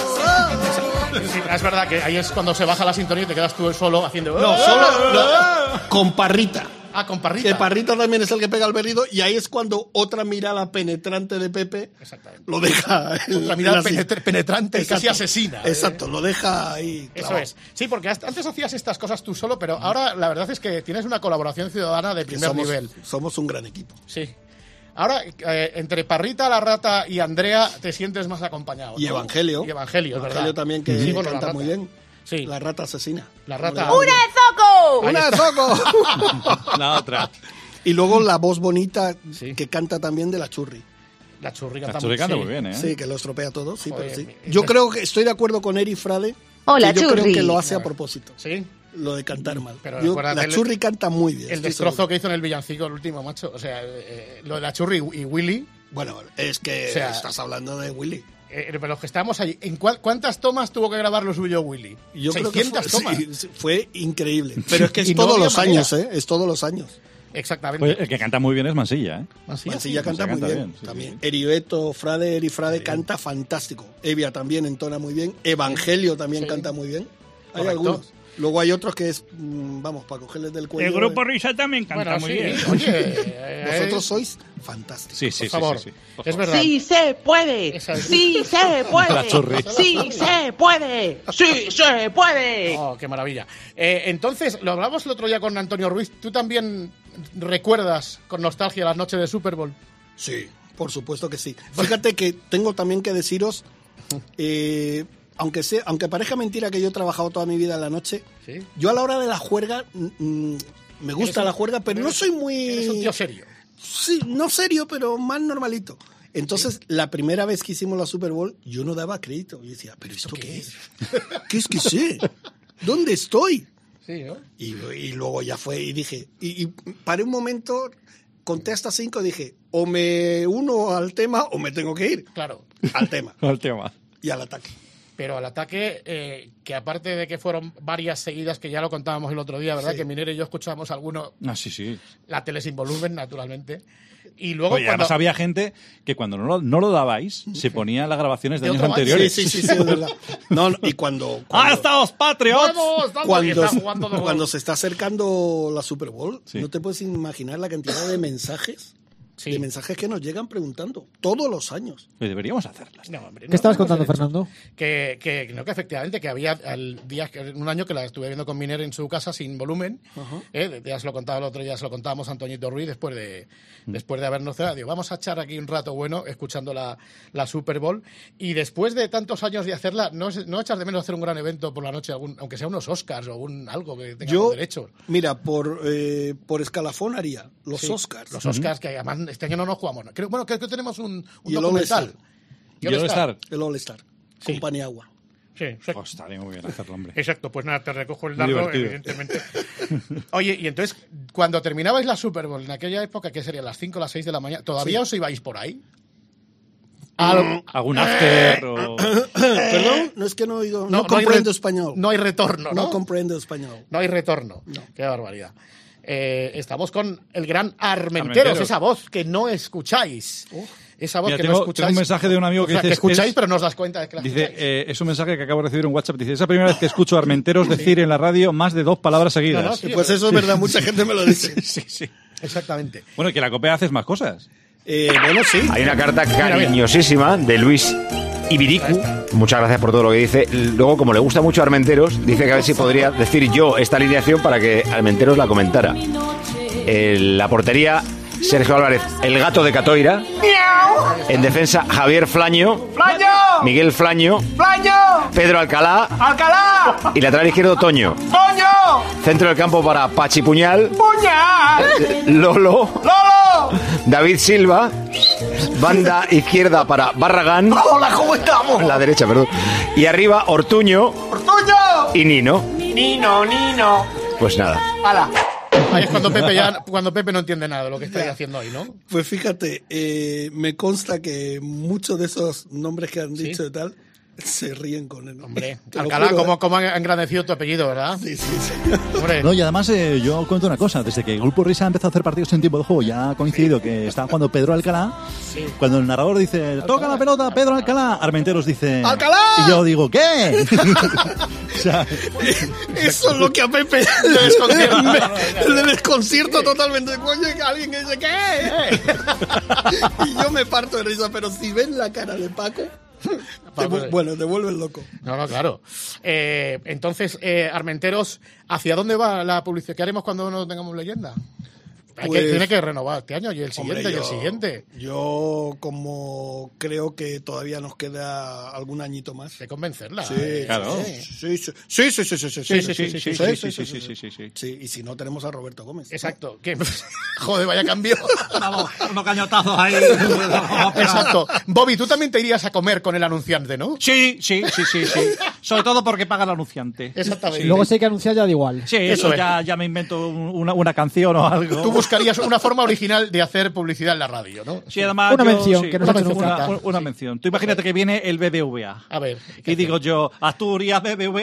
Sí, es verdad que ahí es cuando se baja la sintonía y te quedas tú solo haciendo... No, solo no, con Parrita. Ah, con Parrita. Que Parrita también es el que pega el berrido y ahí es cuando otra mirada penetrante de Pepe Exactamente. lo deja en La mirada en la- penetra- penetrante y casi Exacto. asesina. ¿eh? Exacto, lo deja ahí. Eso clavado. es. Sí, porque hasta- antes hacías estas cosas tú solo, pero ahora la verdad es que tienes una colaboración ciudadana de Que primer somos, nivel. somos un gran equipo. Sí. Ahora, eh, entre Parrita, la Rata y Andrea, te sientes más acompañado. Y ¿no? Evangelio. Y Evangelio, es Evangelio verdad. también que Sí, bueno, la canta Rata. muy bien. Sí. La rata asesina. La rata. ¡Una! ¡Zoco! ¡Una de foco! La otra. Y luego la voz bonita Sí. que canta también de la churri. La churri La canta churri canta sí. muy bien, ¿eh? Sí, que lo estropea todo. Sí, Joder, pero sí. mi- Yo mi- creo que estoy de acuerdo con Eri Frade. Hola, que yo creo churri. que lo hace a propósito. Sí. Lo de cantar mal. Pero Yo- acuérdate la el- churri canta muy bien. El estoy destrozo seguro. que hizo en el villancico el último, macho. O sea, eh, lo de la churri y Willy. Bueno, es que O sea, estás hablando de Willy. Eh, pero los que estábamos allí, ¿en cuál- cuántas tomas tuvo que grabar lo suyo Willy? Yo creo que seiscientas fue, tomas. sí, sí, fue increíble. Pero es que es Y no todos había los manera. años, ¿eh? Es todos los años. Exactamente. Oye, el que canta muy bien es Mansilla, ¿eh? Así, Mansilla así. canta muy canta bien, bien, sí, también. sí. Erieto, Frade, Eri Frade canta fantástico. Evia también entona muy bien. Evangelio también Sí. canta muy bien. Hay Correcto. algunos. Luego hay otros que es, mm, vamos, para cogerles del cuello. El grupo eh. Risa también canta Bueno, muy sí, bien. oye, eh, Vosotros sois fantásticos. Sí, sí, por favor. sí, sí, sí. Es verdad. Sí se puede, Esa es- sí se La puede, churri. sí se puede, sí se puede. Oh, qué maravilla. Eh, entonces, lo hablamos el otro día con Antonio Ruiz. ¿Tú también recuerdas con nostalgia las noches de Super Bowl? Sí, por supuesto que sí. Fíjate que tengo también que deciros, eh, aunque sea, aunque parezca mentira que yo he trabajado toda mi vida en la noche, ¿Sí? yo a la hora de la juerga, mm, me gusta la juerga, pero no soy muy... Eres un tío serio. Sí, no serio, pero más normalito. Entonces, sí. la primera vez que hicimos la Super Bowl, yo no daba crédito. Yo decía, ¿pero esto, ¿Esto qué es? ¿Qué es que sé? ¿Dónde estoy? Sí, ¿no? Y, y luego ya fue y dije, y, y paré un momento, conté hasta cinco y dije, o me uno al tema o me tengo que ir. Claro. Al tema. Al tema. Y al ataque. Pero al ataque, eh, que aparte de que fueron varias seguidas, que ya lo contábamos el otro día, ¿verdad? Sí. Que Miner y yo escuchábamos alguno. Ah, sí, sí. La tele sin volumen, naturalmente. Y luego Oye, cuando... además había gente que cuando no lo, no lo dabais, se ponía las grabaciones de, de años anteriores. Sí, sí, sí, sí, es verdad. No, no, y cuando... cuando ¡Ah, estamos Patriots! ¡Vamos! Cuando, cuando se está acercando la Super Bowl, sí. no te puedes imaginar la cantidad de mensajes... Sí. De mensajes que nos llegan preguntando todos los años. Pues deberíamos hacerlas. No, hombre, ¿Qué no, estabas no contando, Fernando? Que, que, no, que efectivamente, que había el día, un año que la estuve viendo con Miner en su casa sin volumen. Uh-huh. eh, ya se lo contaba el otro día, se lo contábamos a Antoñito Ruiz después de, mm. después de habernos cerrado. Digo, vamos a echar aquí un rato bueno escuchando la, la Super Bowl. Y después de tantos años de hacerla, ¿no, no echas de menos hacer un gran evento por la noche, algún, aunque sea unos Oscars o un, algo que tenga Yo, derechos? Mira, por, eh, por escalafón haría los sí, Oscars. Los Oscars, uh-huh. que además este año no nos jugamos. Creo, bueno, creo que tenemos un, un y el documental. ¿Y el All-Star? El All-Star. Sí. Con Paniagua. Sí, exacto. Oh, estaría muy bien hacerlo, hombre. Exacto, pues nada, te recojo el dardo, evidentemente. Oye, y entonces, cuando terminabais la Super Bowl, en aquella época, ¿qué sería? ¿Las cinco o las seis de la mañana? ¿Todavía sí. os ibais por ahí? ¿Algo? ¿Algún after? O... Perdón, no es que no oigo, no, no, no comprendo re, español. No hay retorno, ¿no? No comprendo español. No hay retorno. No. Qué barbaridad. Eh, estamos con el gran Armenteros, Armenteros, esa voz que no escucháis. Uh, esa voz Mira, que tengo, no escucháis. Tengo un mensaje de un amigo que o sea, dice... que escucháis, es, pero no os das cuenta de que la dice, escucháis. Eh, es un mensaje que acabo de recibir en WhatsApp. Dice, es la primera vez que escucho a Armenteros decir sí. en la radio más de dos palabras seguidas. No, no, sí, pues eso es verdad, mucha gente me lo dice. sí, sí. Exactamente. Bueno, que la copia haces más cosas. Eh, bueno, sí. Hay una carta cariñosísima de Luis Ibiricu. Muchas gracias por todo lo que dice. Luego, como le gusta mucho a Armenteros, dice que a ver si podría decir yo esta alineación para que Armenteros la comentara. Eh, la portería, Sergio Álvarez, el gato de Catoira. En defensa, Javier Flaño. ¡Flaño! Miguel Flaño. ¡Flaño! Pedro Alcalá. ¡Alcalá! Y lateral izquierdo, Toño. ¡Toño! Centro del campo para Pachi Puñal. ¡Puñal! Lolo. ¡Lolo! David Silva. Banda izquierda para Barragán. ¡Hola, ¿cómo estamos? La derecha, perdón. Y arriba, Ortuño. ¡Ortuño! Y Nino. Nino, Nino. Pues nada. ¡Hala! Ahí es cuando Pepe, ya, cuando Pepe no entiende nada de lo que estáis haciendo hoy, ¿no? Pues fíjate, eh, me consta que muchos de esos nombres que han dicho ¿Sí? y tal se ríen con él. Hombre, Alcalá, juro, ¿cómo, ¿eh? ¿cómo ha engrandecido tu apellido, verdad? Sí, sí, sí. Hombre. No, y además eh, yo cuento una cosa, desde que el Grupo Risa ha empezado a hacer partidos en tiempo de juego, ya ha coincidido sí. que estaba jugando Pedro Alcalá, sí. cuando el narrador dice, Alcalá. Toca la pelota, Pedro Alcalá, Armenteros dice, ¡Alcalá! Y yo digo, ¿qué? O sea, eso es lo que a Pepe le desconcierta, le desconcierto totalmente. Coño, alguien que dice, ¿qué? Y yo me parto de risa, pero si ven la cara de Paco... Te, bueno, te vuelves loco. No, no, claro. Eh, entonces, eh, Armenteros, ¿hacia dónde va la publicidad? ¿Qué haremos cuando no tengamos leyenda? Hay Pues, que, tiene que renovar este año y el siguiente hombre, yo, y el siguiente. Yo, como creo que todavía nos queda algún añito más. De convencerla. Sí, eh, claro. Sí, sí, sí, sí, sí, sí, sí, sí, sí, sí, sí, sí, sí, sí, sí, sí. Sí, y si no tenemos a Roberto Gómez. Exacto. Que, joder, vaya cambio. Vamos, unos cañotazos ahí. Exacto. Bobby, tú también te irías a comer con el anunciante, ¿no? Sí, sí, sí, sí, sí. Sobre todo porque paga el anunciante. Exactamente. Y luego si hay que anunciar ya da igual. Sí, eso, eso ya, ya me invento una, una canción o algo. Tú buscarías una forma original de hacer publicidad en la radio, ¿no? Sí, además una yo, mención, sí, que no una, se hace una, falta. una, una sí. mención. Tú imagínate que viene el B B V A. A ver. Y digo yo, Asturias B B V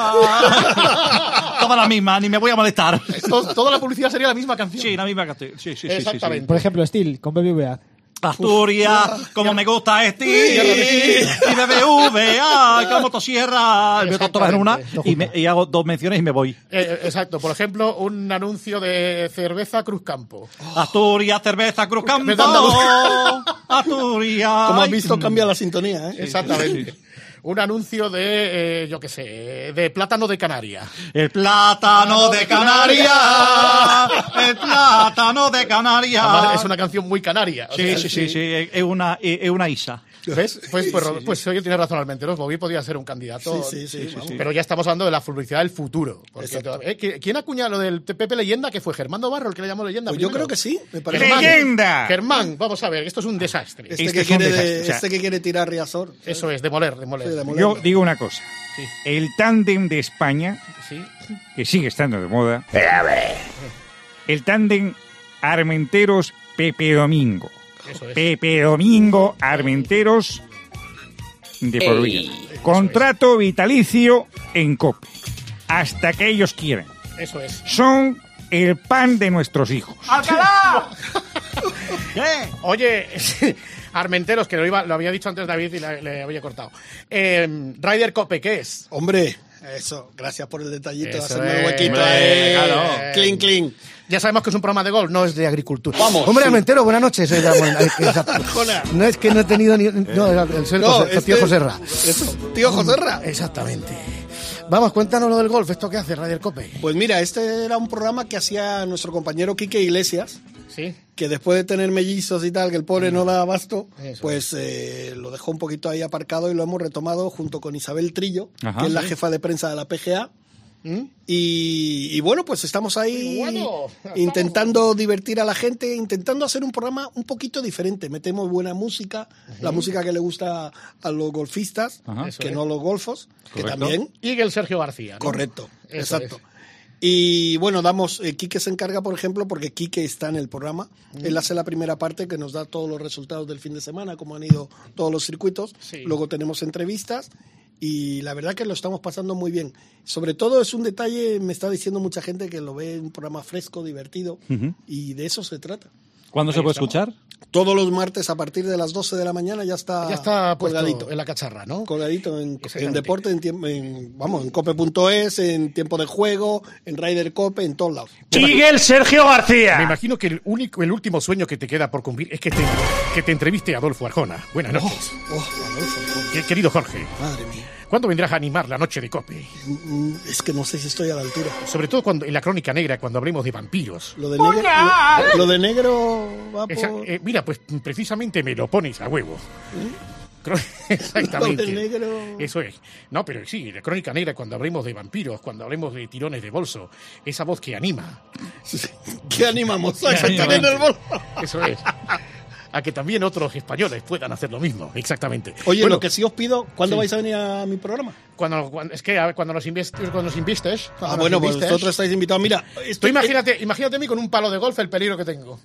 A. Toda la misma, ni me voy a molestar. Todo, toda la publicidad sería la misma canción. Sí, la misma canción. Sí, sí, sí, exactamente. Sí, sí. Por ejemplo, Steel, con B B V A. Asturias, como me gusta este, y B B V A, como motosierra, me meto todas en una y, me, y hago dos menciones y me voy. Eh, exacto, por ejemplo, un anuncio de cerveza Cruzcampo. Oh. Asturias, cerveza Cruzcampo, Asturias. Como has visto, cambia la sintonía, ¿eh? Exactamente. un anuncio de, eh, yo qué sé, de plátano de Canaria. El plátano de Canarias, el plátano de Canarias. Además, es una canción muy canaria. O Sí, sea, sí, sí, sí, es una, es una isa. ¿Ves? Pues, pues, pues oye, tienes razón, Almenteros. Bobby podía ser un candidato. Sí, sí, sí, sí. Pero ya estamos hablando de la publicidad del futuro. Porque todavía- eh, ¿Quién acuña lo del Pepe Leyenda? ¿Qué fue? ¿Germán Barro el que le llamó Leyenda? Pues yo primero? creo que sí, me parece. Germán, ¡Leyenda! Germán, vamos a ver, esto es un desastre. Este, Este que es un quiere, desastre, de- o sea, este que quiere tirar Riazor. Eso es, demoler, demoler. Sí, demoler. Yo digo una cosa. Sí. El tándem de España, Sí. que sigue estando de moda, el tándem Armenteros Pepe Domingo. Eso es. Pepe Domingo Armenteros de por vida. Contrato vitalicio en COPE. Hasta que ellos quieran. Eso es. Son el pan de nuestros hijos. ¿Qué? Oye, Armenteros, que lo, iba, lo había dicho antes David y le, le había cortado. Eh, Ryder Cope, ¿qué es? Hombre, eso, gracias por el detallito de Eso hacerme el es, huequito hombre, ahí. claro. Clean, clean. Ya sabemos que es un programa de golf, no es de agricultura. Vamos. Hombre, sí. Armentero, buenas noches. Soy Ramón. Ay, que- Hola. No es que no he tenido ni... No, era el ser No, José- este- tío Joserra. Eso, tío Joserra. Exactamente. Vamos, cuéntanos lo del golf. ¿Esto qué hace, Ryder Cope? Pues mira, este era un programa que hacía nuestro compañero Quique Iglesias, Sí. que después de tener mellizos y tal, que el pobre no da abasto, Eso. pues eh, lo dejó un poquito ahí aparcado y lo hemos retomado junto con Isabel Trillo, Ajá. que es la jefa de prensa de la P G A. ¿Mm? Y, y bueno, pues estamos ahí Bueno, intentando divertir a la gente, intentando hacer un programa un poquito diferente. Metemos buena música, la música que le gusta a los golfistas, Ajá. Eso que es. no a los golfos, que Correcto. también. Y el Sergio García, ¿no? Correcto, Eso exacto. es. Y bueno, damos, eh, Quique se encarga, por ejemplo, porque Quique está en el programa. Él hace la primera parte que nos da todos los resultados del fin de semana, cómo han ido todos los circuitos. Sí. Luego tenemos entrevistas y la verdad que lo estamos pasando muy bien. Sobre todo es un detalle, me está diciendo mucha gente que lo ve un programa fresco, divertido, y de eso se trata. ¿Cuándo se puede escuchar? Todos los martes a partir de las doce de la mañana ya está, Ya está puesto colgadito. en la cacharra, ¿no? Colgadito en, Exactamente. en deporte, en, tiempo, en, vamos, en cope punto es, en tiempo de juego, en Ryder Cope, en todos lados. Miguel Sergio Me García. imagino que el único, el último sueño que te queda por cumplir es que te, que te entreviste a Adolfo Arjona. Buenas noches. Oh, Adolfo, Qué- Querido Jorge, madre mía. ¿cuándo vendrás a animar la noche de Cope? Mm, Es que no sé si estoy a la altura. Sobre todo cuando en la crónica negra, cuando hablemos de vampiros. Lo de negro, lo, lo de negro va Esa- por... eh, mira, pues precisamente me lo pones a huevo. Cro- Exactamente. Lo de negro... Eso es. No, pero sí, la crónica negra, cuando hablemos de vampiros, cuando hablemos de tirones de bolso, esa voz que anima. ¿Qué animamos? Que A que anima. también el bolso. Eso es. A que también otros españoles puedan hacer lo mismo. Exactamente. Oye, Bueno, lo que sí os pido, ¿cuándo sí. vais a venir a mi programa? Cuando, cuando- es que a ver, cuando nos invistes, cuando nos invistes, Ah, cuando bueno, nos pues invistes, vosotros estáis invitados. Mira, tú esto, imagínate, imagínate a mí con un palo de golf el peligro que tengo.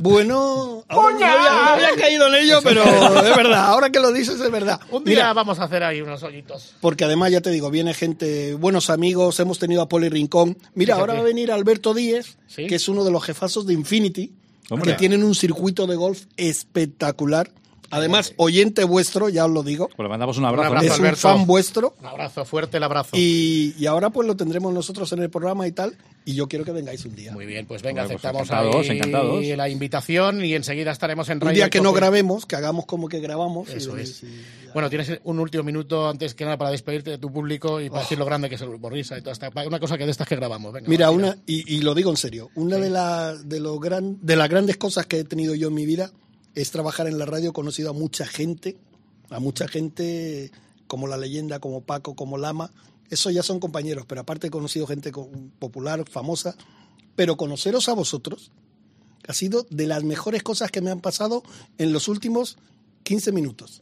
Bueno, ahora no había, no había caído en ello, pero es verdad, ahora que lo dices es verdad. Un día Mira, vamos a hacer ahí unos hoyitos. porque además ya te digo, viene gente, buenos amigos, hemos tenido a Poli Rincón. Mira, Fíjate. ahora va a venir Alberto Díez, Sí. que es uno de los jefazos de Infinity, Hombre. que tienen un circuito de golf espectacular. Además, oyente vuestro, ya os lo digo, Pues le mandamos un abrazo. Un abrazo, es un Alberto. fan vuestro. Un abrazo fuerte, el abrazo. Y, y ahora pues lo tendremos nosotros en el programa y tal, y yo quiero que vengáis un día. Muy bien, pues venga, Hombre, pues aceptamos encantados, ahí encantados. la invitación y enseguida estaremos en Un Radio día que no Cope. grabemos, que hagamos como que grabamos. y- Eso es. y- Bueno, tienes un último minuto antes que nada para despedirte de tu público y para Oh. decir lo grande que es el Grupo Risa y toda esta una cosa que de estas que grabamos. Venga, Mira, va, una, y, y lo digo en serio, una de, la, de, lo gran, de las grandes cosas que he tenido yo en mi vida es trabajar en la radio. He conocido a mucha gente, a mucha gente como La Leyenda, como Paco, como Lama. Eso ya son compañeros, pero aparte he conocido gente con- popular, famosa. Pero conoceros a vosotros ha sido de las mejores cosas que me han pasado en los últimos quince minutos.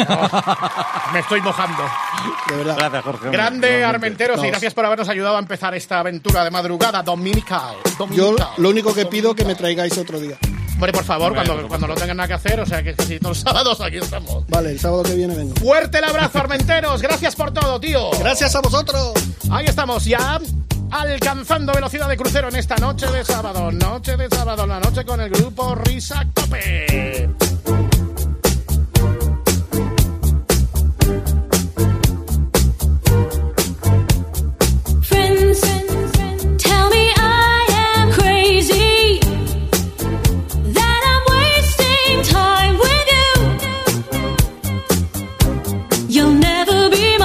Me estoy mojando. De verdad. Gracias, Jorge. hombre. Grande Igualmente. Armenteros y No. gracias por habernos ayudado a empezar esta aventura de madrugada dominical. Yo dominical. lo único que pido es que me traigáis otro día. Hombre, por favor, Hombre, cuando, por cuando no tengan nada que hacer, o sea que casi todos los sábados aquí estamos. Vale, el sábado que viene vengo. Fuerte el abrazo, Armenteros. Gracias por todo, tío. Gracias a vosotros. Ahí estamos ya, alcanzando velocidad de crucero en esta noche de sábado. Noche de sábado, la noche con el Grupo Risa Cope. Friends, tell me I am crazy, that I'm wasting time with you. You'll never be my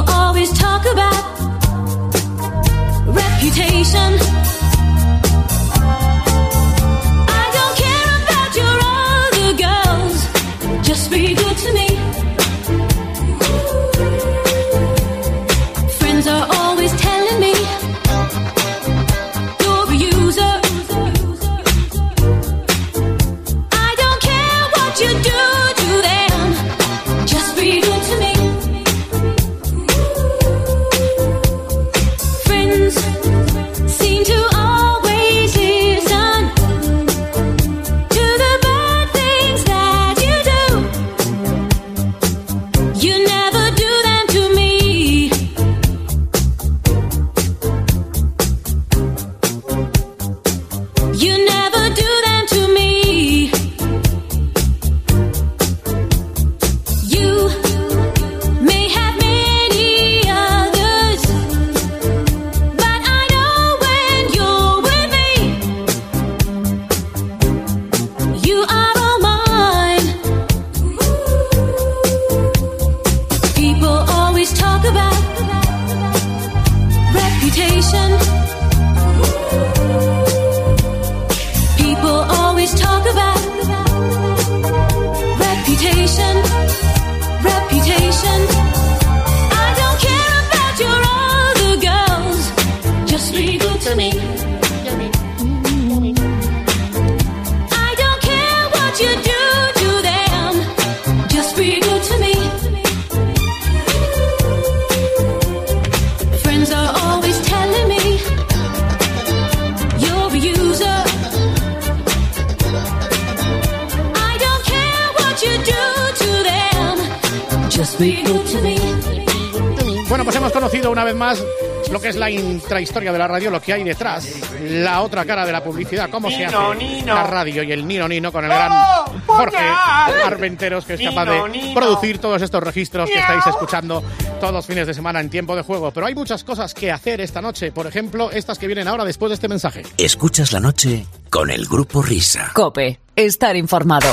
People always talk about reputation. I don't care about your other girls. Just be good to me. Friends are always telling me you're a user. I don't care what you do to them. Just be good to me. Friends seem to always listen to the bad things that you do. You never do them to me. You never do them to me. You may have many others, but I know when you're with me, you are all mine. People always talk about reputation. People always talk about reputation, reputation. I don't care about your other girls. Just be good to me. I don't care what you do to them. Just be good to me. Friends are always telling me you're a user. I don't care what you do to them. Just be good to me. Bueno, pues hemos conocido una vez más lo que es la intrahistoria de la radio, lo que hay detrás, la otra cara de la publicidad, cómo se hace Nino, Nino. la radio y el Nino Nino con el gran Jorge Armenteros, que es capaz de Nino, Nino. producir todos estos registros que estáis escuchando todos los fines de semana en tiempo de juego. Pero hay muchas cosas que hacer esta noche, por ejemplo, estas que vienen ahora después de este mensaje. Escuchas la noche con el Grupo Risa. Cope, estar informado.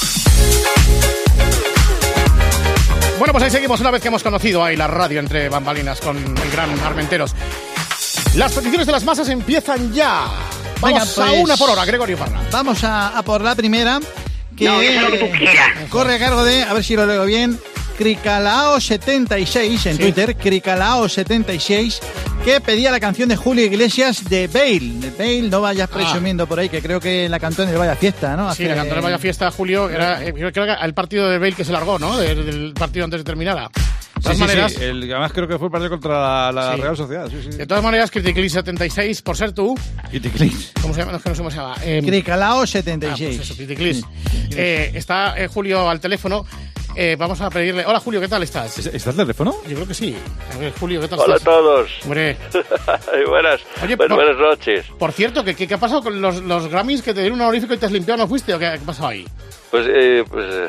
Bueno, pues ahí seguimos una vez que hemos conocido ahí la radio entre bambalinas con el gran Armenteros. Las peticiones de las masas empiezan ya. Vamos Venga, a pues, una por hora, Gregorio Parra. Vamos a, a por la primera, que No, déjalo que tú quieras. corre a cargo de, a ver si lo leo bien, Cricalao setenta y seis en Sí. Twitter, Cricalao setenta y seis, que pedía la canción de Julio Iglesias de Bale. De Bale, no vayas presumiendo por ahí, que creo que la cantó en el Vaya Fiesta, ¿no? Sí, Hace- la cantó en el Vaya Fiesta, Julio, era, eh, creo que era el partido de Bale que se largó, ¿no? Del, del partido antes de terminara. De Sí, todas sí, maneras, sí. El, además creo que fue el partido contra la, la Sí. Real Sociedad. Sí, sí. de todas maneras, Criticlis setenta y seis, por ser tú. Criticlis. ¿Cómo se llama? No, es que no sé cómo se llama. Eh, Cricalao setenta y seis. Ah, pues eso, Criticlis. Eh, está eh, Julio al teléfono. Eh, vamos a pedirle... Hola, Julio, ¿qué tal estás? ¿Está el teléfono? Yo creo que sí. A ver, Julio, ¿qué tal Hola a estás? todos. Hombre. buenas, Oye, bueno, por- buenas noches. Por cierto, ¿qué, qué, qué ha pasado con los, los Grammys que te dieron un honorífico y te has limpiado? ¿No fuiste o qué, qué pasó ahí? Pues, eh, pues eh,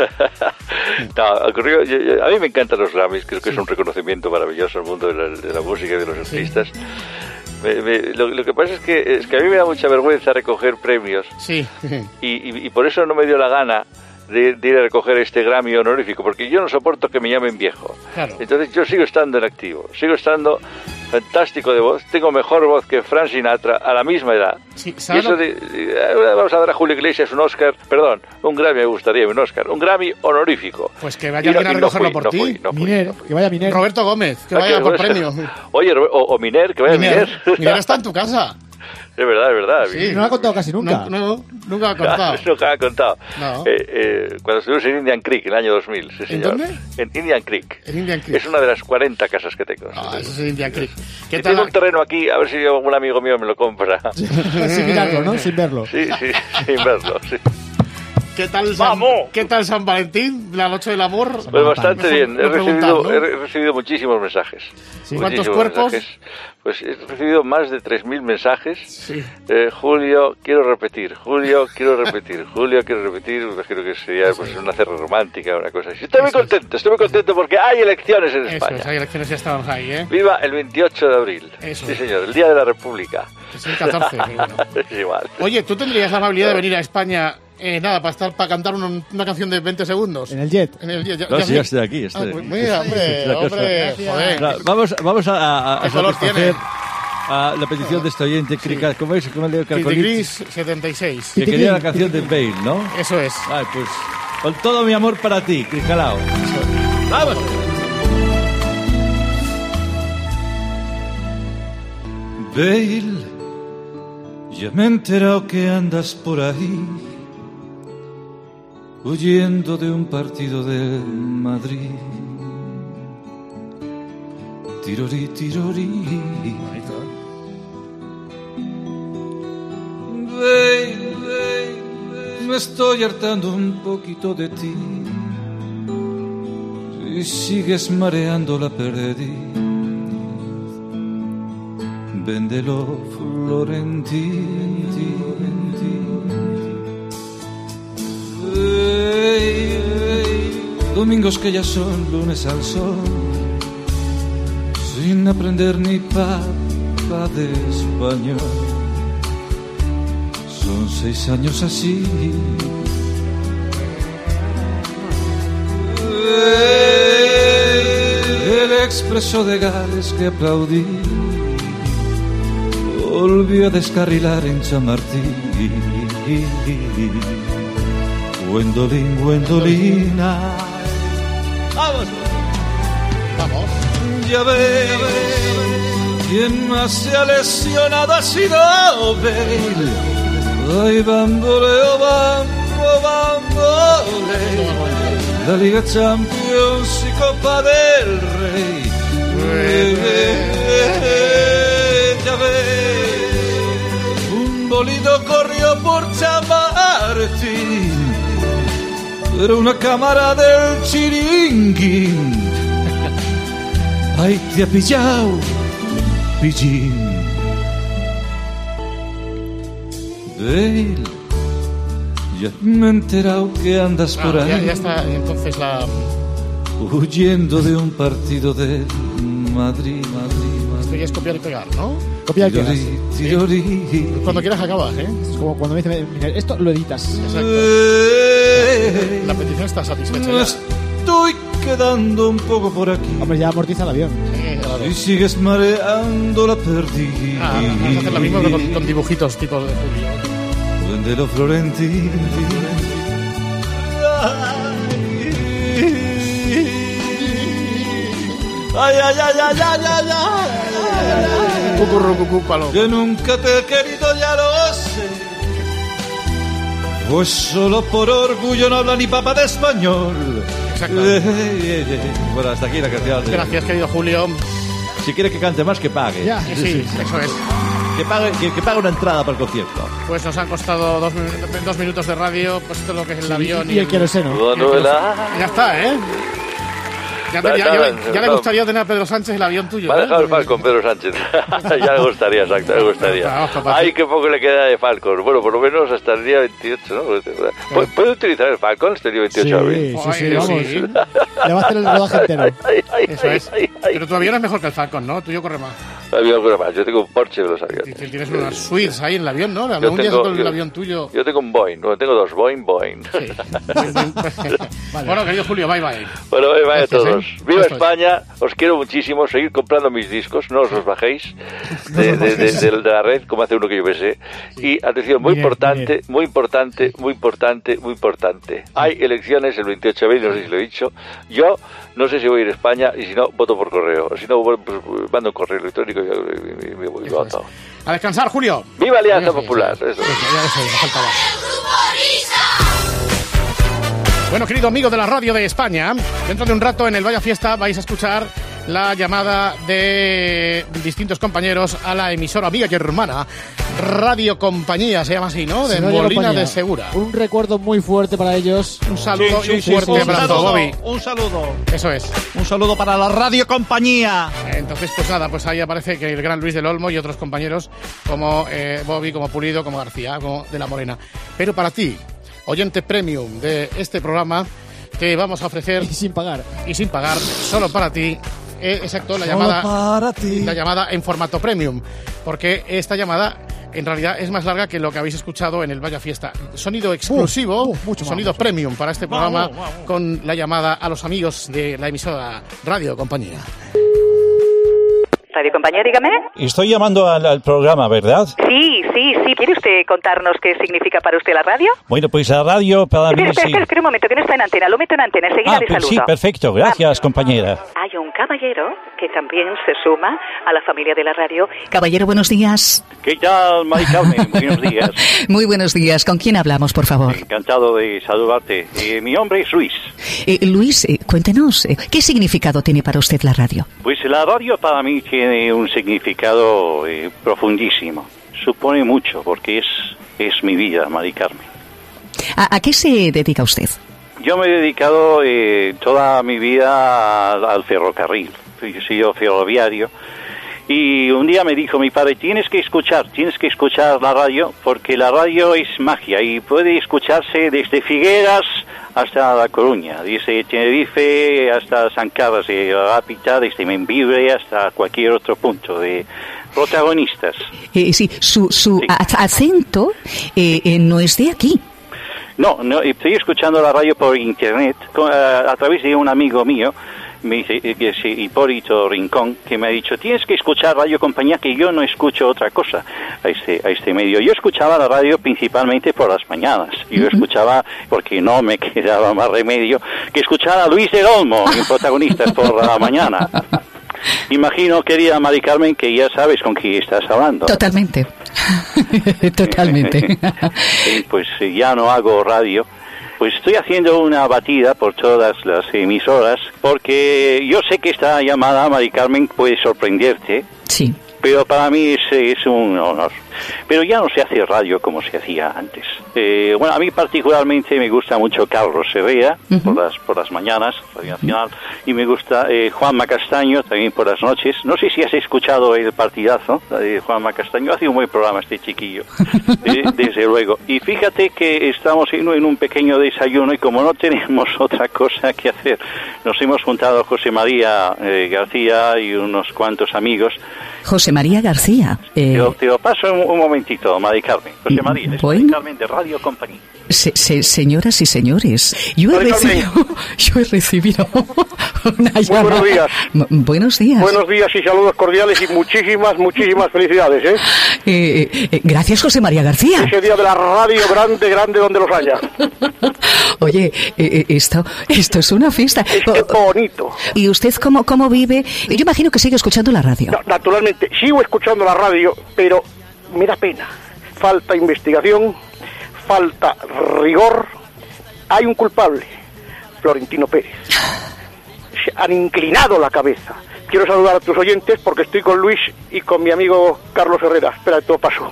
no, ocurrió, yo- yo- a mí me encantan los Grammys, creo que es un reconocimiento maravilloso al mundo de la, de la música y de los artistas. Me- me- lo, lo que pasa es que, es que a mí me da mucha vergüenza recoger premios Sí. y, y, y por eso no me dio la gana de, de ir a recoger este Grammy honorífico, porque yo no soporto que me llamen viejo. Claro. Entonces yo sigo estando en activo, sigo estando fantástico de voz, tengo mejor voz que Frank Sinatra a la misma edad. Sí, y ¿sabes eso lo- de, de- vamos a dar a Julio Iglesias un Oscar, perdón, un Grammy me gustaría, un Oscar, un Grammy honorífico. Pues que vaya Y no- alguien a y no recogerlo fui, por no ti. fui, no fui. Miner, que vaya Miner. Roberto Gómez, que Ah, vaya que- por premio. Oye, Robe- o, o Miner, que vaya Miner. Miner está en tu casa. Es verdad, es verdad. Sí, No lo ha contado casi nunca. No, no, nunca ha contado. Nunca me ha contado. No. Eh, eh, cuando estuvimos en Indian Creek, en el año dos mil. Sí, ¿En señor. dónde? En Indian Creek. En Indian Creek. Es una de las cuarenta casas que tengo. Ah, eso es en Indian Creek. ¿Qué Y tal? tengo un terreno aquí, a ver si algún amigo mío me lo compra. Sin mirarlo, ¿no? Sin verlo. Sí, sí, sin verlo, sí. ¿Qué tal, San, ¿Qué tal San Valentín? La noche del amor. Pues bastante Mejor bien. He no preguntar, recibido, ¿no? he recibido muchísimos mensajes. Sí. ¿Cuántos Muchísimos cuerpos? mensajes. Pues he recibido más de tres mil mensajes. Eh, Julio, quiero repetir. Julio, quiero repetir. Julio, quiero repetir. Pues creo que sería pues, una cera romántica, una cosa así. Estoy muy contento, estoy muy contento porque hay elecciones en Eso España. es, hay elecciones, ya estamos ahí, ¿eh? Viva el veintiocho de abril. Eso Sí, es. señor, el Día de la República. Es el catorce, sí, bueno. Es igual. Oye, ¿tú tendrías la amabilidad de venir a España Eh, nada, para estar para cantar una, una canción de veinte segundos. En el jet. En el jet. Ya, No, ya sí, vi. ya estoy aquí. Estoy. Ah, pues mira, hombre, La cosa. hombre, joder. Claro, vamos, vamos a, a, a ¿Qué color satisfacer tiene? a la petición de este oyente, Crica. ¿Cómo es? ¿Cómo le Kitty Gris setenta y seis. Que quería la canción de Bale, ¿no? Eso es. Ay, pues con todo mi amor para ti, Cricalao. ¡Vamos! Bale, ya me he enterado que andas por ahí, huyendo de un partido de Madrid. Tirori, tirori. Bale, Bale, me estoy hartando un poquito de ti. Si sigues mareando la perdí. Véndelo, Florentino. Hey, hey, domingos que ya son lunes al sol, sin aprender ni papa de español. Son seis años así. Hey, el expreso de Gales que aplaudí volvió a descarrilar en Chamartín. Gwendolyn, Gwendolina. ¡Vamos! Vamos. Ya ves, quien más se ha lesionado ha sido Bale. Ay, bamboleo, bambo, bamboleo. La Liga Champions y Copa del Rey. Ya ves, un bolido corrió por Chamartín, pero una cámara del chiringuín, ay, te ha pillado, pillín. Bale, ya me he enterado que andas Ah, por ahí, ya, ya está, entonces la... huyendo de un partido del Madrid, Madrid, Madrid. Esto ya es copiar y pegar, ¿no? Copia y pegas. Tirori, tirori. Cuando quieras acabas, ¿eh? Es como cuando me dicen, mira, esto lo editas. Exacto. La petición está satisfecha Me ya. estoy quedando un poco por aquí. Hombre, ya amortiza el avión. Sí, claro. Y sigues mareando la perdí. Ah, vamos a hacer lo mismo que con, con dibujitos tipo de Julio. Vendelo Florentino. Ay, ay, ay, ay, ay, ay, ay. Cucurru, cucú, palo. Que nunca te he querido, ya lo sé. Pues solo por orgullo no habla ni papa de español. Exacto. Eh, eh, eh. Bueno, hasta aquí la canción. de- Gracias, querido Julio. Si quiere que cante más, que pague. Ya. Sí, sí, eso es. Que pague, que, que pague una entrada para el concierto. Pues nos han costado dos, min- dos minutos de radio, pues todo lo que es el avión Y el queroseno. Manuela. Ya está, ¿eh? Ya, te- Va, ya- nada, ya- ya le no. gustaría tener a Pedro Sánchez el avión tuyo. Me ha ¿eh? dejado el Falcon, Pedro Sánchez. Ya le gustaría, exacto, le gustaría. Trabajo, papá. Ay, qué poco le queda de Falcon. Bueno, por lo menos hasta el día veintiocho, ¿no? ¿Puede, puede utilizar el Falcon hasta el día veintiocho de abril? Sí, sí, Ay, vamos. sí. Le va a hacer el rodaje entero. Ay, ay, Eso es. ay, ay. Pero tu avión es mejor que el Falcon, ¿no? Tuyo corre más. Avión, cosa más. Yo tengo un Porsche de los aviones. Y tienes unas suites ahí en el avión, ¿no? Yo Un día tengo- el yo- avión tuyo. Yo tengo un Boeing, no, tengo dos, Boeing, Boeing. Bueno, querido Julio, bye bye. Bueno, bye bye a Gracias, todos. ¿eh? Viva Esto es. España, os quiero muchísimo, seguid comprando mis discos, no os los bajéis de, de- de- de- de la red, como hace uno que yo me sé. Y atención, muy Bien, importante, bien. muy importante, muy importante, muy importante. Hay elecciones el veintiocho de abril, no sé si lo he dicho. Yo no sé si voy a ir a España y si no, voto por correo. Si no, bueno, pues, mando un correo electrónico y, y- y me voy Eso voto. A descansar, Julio. ¡Viva Alianza Eso, Popular! eso, Eso. eso, ya eso, me faltaba. Bueno, querido amigo de la radio de España, dentro de un rato en el Vaya Fiesta vais a escuchar la llamada de distintos compañeros a la emisora amiga y hermana Radio Compañía, se llama así, ¿no? De Sí, Radio Molina Compañía. de Segura. Un recuerdo muy fuerte para ellos. Un saludo Sí, y un sí, fuerte sí, sí. abrazo, Un saludo, Bobby. un saludo. Eso es. Un saludo para la Radio Compañía. Entonces, pues nada, pues ahí aparece que el gran Luis del Olmo y otros compañeros como eh, Bobby, como Pulido, como García, como de la Morena. Pero para ti, oyente premium de este programa, te vamos a ofrecer... Y sin pagar. Y sin pagar, solo para ti, eh, exacto, la Solo llamada, para ti. la llamada en formato premium. Porque esta llamada en realidad es más larga que lo que habéis escuchado en el Vaya Fiesta. Sonido exclusivo, Uh, uh, mucho más, sonido mucho premium para este programa, Wow, wow, wow. con la llamada a los amigos de la emisora Radio Compañía. Radio Compañía, dígame. Estoy llamando al, al programa, ¿verdad? Sí, sí, sí. ¿Quiere usted contarnos qué significa para usted la radio? Bueno, pues la radio para mí Espera, espera, sí. espera, espera un momento, que no está en antena. Lo meto en antena, enseguida Ah, le pues saludo. sí, perfecto. Gracias, compañera. Hay un caballero que también se suma a la familia de la radio. Caballero, buenos días. ¿Qué tal, Mari Carmen? Buenos días. Muy buenos días. ¿Con quién hablamos, por favor? Encantado de saludarte. Eh, mi nombre es Luis. Eh, Luis, eh, cuéntenos, eh, ¿qué significado tiene para usted la radio? Pues la radio para mí tiene un significado eh, profundísimo. Supone mucho porque es, es mi vida, Mari Carmen. ¿A, a qué se dedica usted? Yo me he dedicado eh, toda mi vida al, al ferrocarril. He sido ferroviario. Y un día me dijo mi padre, tienes que escuchar, tienes que escuchar la radio, porque la radio es magia y puede escucharse desde Figueras hasta La Coruña, desde Tenerife hasta San Carlos de la Rápita, desde Membrive hasta cualquier otro punto de protagonistas. Eh, sí, su, su Sí. a- acento eh, eh, no es de aquí. No, no, estoy escuchando la radio por internet con- a, a través de un amigo mío, me dice eh, que es Hipólito Rincón, que me ha dicho, tienes que escuchar Radio Compañía, que yo no escucho otra cosa a este, a este medio. Yo escuchaba la radio principalmente por las mañanas. Yo escuchaba, porque no me quedaba más remedio, que escuchar a Luis del Olmo en protagonistas por la mañana. Imagino, querida Mari Carmen, que ya sabes con quién estás hablando. Totalmente. Totalmente. Eh, pues eh, ya no hago radio. Pues estoy haciendo una batida por todas las emisoras, porque yo sé que esta llamada, Mari Carmen, puede sorprenderte. Sí. Pero para mí es, es un honor. Pero ya no se hace radio como se hacía antes. Eh, bueno, a mí particularmente me gusta mucho Carlos Herrera, uh-huh. por las por las mañanas, Radio Nacional, y me gusta eh, Juanma Castaño, también por las noches. No sé si has escuchado el partidazo de Juanma Castaño, hace un buen programa este chiquillo, eh, desde luego. Y fíjate que estamos en, en un pequeño desayuno y como no tenemos otra cosa que hacer, nos hemos juntado José María eh, García y unos cuantos amigos. José María García. Eh, Te, lo, te lo paso un, un momentito, Mari Carmen. José María, es bueno. Mari Carmen de Radio Compañía. se, se, señoras y señores, yo he, Mari recibido, yo he recibido una Muy llamada. buenos días. M- buenos días. Buenos días y saludos cordiales y muchísimas, muchísimas felicidades, ¿eh? Eh, eh, gracias, José María García. Ese día de la radio grande, grande donde los haya. Oye, eh, eh, esto, esto es una fiesta. Es que bonito. ¿Y usted cómo, cómo vive? Yo imagino que sigue escuchando la radio. No, naturalmente, sigo escuchando la radio, pero me da pena. Falta investigación, falta rigor. Hay un culpable, Florentino Pérez. Se han inclinado la cabeza. Quiero saludar a tus oyentes porque estoy con Luis y con mi amigo Carlos Herrera. Espera, todo paso.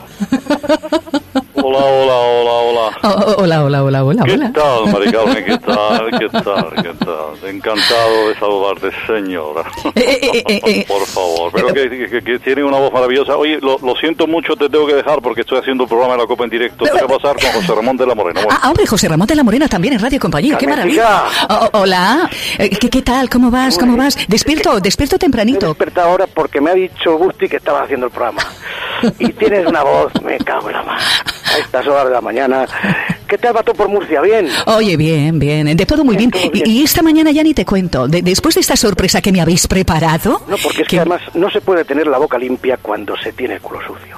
Hola, hola, hola, hola. Oh, oh, hola, hola, hola, hola. ¿Qué hola. tal, Mari Carmen? ¿Qué tal? ¿Qué tal? ¿Qué tal? Encantado de saludarte, señora. Eh, eh, eh, eh, Por favor, pero que, que, que tiene una voz maravillosa. Oye, lo, lo siento mucho, te tengo que dejar porque estoy haciendo un programa de la Copa en directo. Te voy a pasar con José Ramón de la Morena. Bueno. Ah, hombre, José Ramón de la Morena también en Radio Compañía. ¡Qué maravilla! Oh, oh, hola. Eh, ¿Qué, ¿Qué tal? ¿Cómo vas? ¿Cómo vas? Despierto, despierto tempranito. He despertado ahora porque me ha dicho Busti que estabas haciendo el programa. Y tienes una voz, me cago en la mano. A estas horas de la mañana. ¿Qué tal va todo por Murcia? ¿Bien? Oye, bien, bien, de todo muy bien. Y, y esta mañana ya ni te cuento. De- después de esta sorpresa que me habéis preparado. No, porque es que además no se puede tener la boca limpia cuando se tiene el culo sucio.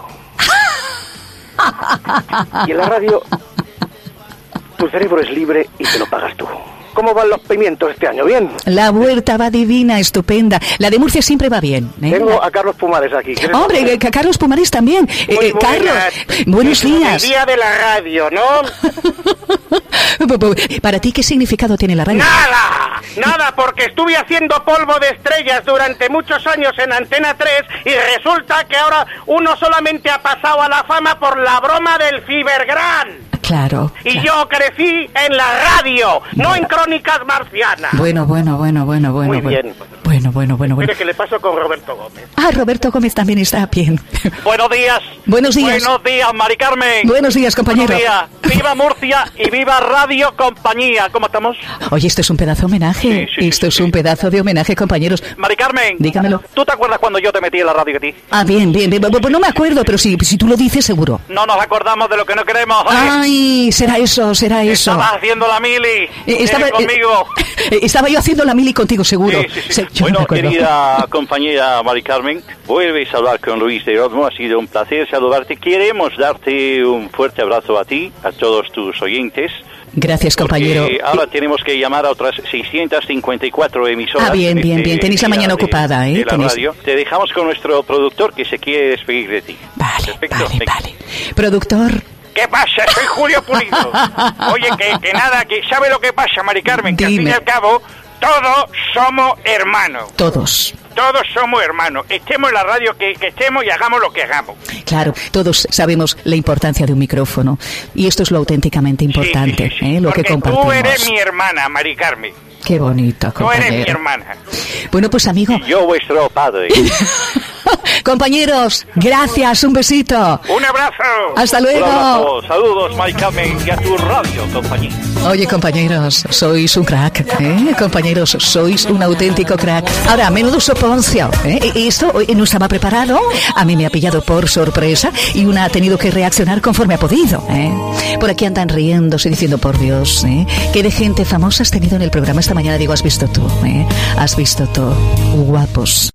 Y en la radio, tu cerebro es libre y te lo pagas tú. ¿Cómo van los pimientos este año? ¿Bien? La huerta va divina, estupenda. La de Murcia siempre va bien. ¿eh? Tengo a Carlos Pumares aquí. ¿Quieres Hombre, conocer? que- que Carlos Pumares también. Eh, Muy eh, Carlos, buenos Es días. El día de la radio, ¿no? Para ti, ¿qué significado tiene la radio? ¡Nada! Nada, porque estuve haciendo polvo de estrellas durante muchos años en Antena tres y resulta que ahora uno solamente ha pasado a la fama por la broma del Fibergran. Claro. Y yo crecí en la radio, no en Crónicas Marcianas. Bueno, bueno, bueno, bueno, bueno. Muy bueno. bien. Bueno, bueno, bueno, bueno. Mire que le paso con Roberto Gómez. Ah, Roberto Gómez también está bien. Buenos días. Buenos días. Buenos días, Mari Carmen. Buenos días, compañero. Buenos días. Viva Murcia y viva Radio Compañía. ¿Cómo estamos? Oye, esto es un pedazo de homenaje. Sí, sí, esto sí, es sí. un pedazo de homenaje, compañeros. Mari Carmen. Dígamelo. ¿Tú te acuerdas cuando yo te metí en la radio que ti? Ah, bien, bien, bien. Pues no me acuerdo, pero si, si tú lo dices, seguro. No nos acordamos de lo que no queremos. oye. Ay, será eso, será eso. Estabas haciendo la mili. Eh, Viene estaba, conmigo. eh, estaba yo haciendo la mili contigo, seguro. Sí, sí, sí. Se- yo Bueno, no me acuerdo. querida compañera Mari Carmen, vuelves a hablar con Luis de Rodmo. Ha sido un placer saludarte. Queremos darte un fuerte abrazo a ti, a todos tus oyentes. Gracias, compañero. Porque ahora tenemos que llamar a otras seiscientas cincuenta y cuatro emisoras. Ah, bien, en bien, este bien. Tenéis la día mañana de- ocupada, ¿eh? de la Tenéis- radio. Te dejamos con nuestro productor que se quiere despedir de ti. Vale, Perfecto. vale, Venga. vale. Productor. ¿Qué pasa? Soy Julio Pulido. Oye, que, que nada, que ¿sabe lo que pasa, Mari Carmen? Que al fin y Dime. al cabo, todos somos hermanos. Todos. Todos somos hermanos. Estemos en la radio que, que estemos y hagamos lo que hagamos. Claro, todos sabemos la importancia de un micrófono. Y esto es lo auténticamente importante, ¿eh? Lo que Porque tú compartimos. eres mi hermana, Mari Carmen. Qué bonito, Tú eres mi compañero. hermana. Bueno, pues amigo, Yo vuestro padre. compañeros, gracias, un besito. Un abrazo. Hasta Un luego. abrazo. Saludos, Mari Carmen, y a tu radio, compañía. Oye, compañeros, sois un crack, ¿eh? Compañeros, sois un auténtico crack. Ahora, menudo soponcio, ¿eh? Y Esto hoy no estaba preparado, a mí me ha pillado por sorpresa y una ha tenido que reaccionar conforme ha podido, ¿eh? Por aquí andan riéndose diciendo, por Dios, ¿eh? ¿Qué de gente famosa has tenido en el programa esta mañana? Digo, has visto tú, ¿eh? Has visto tú. Guapos.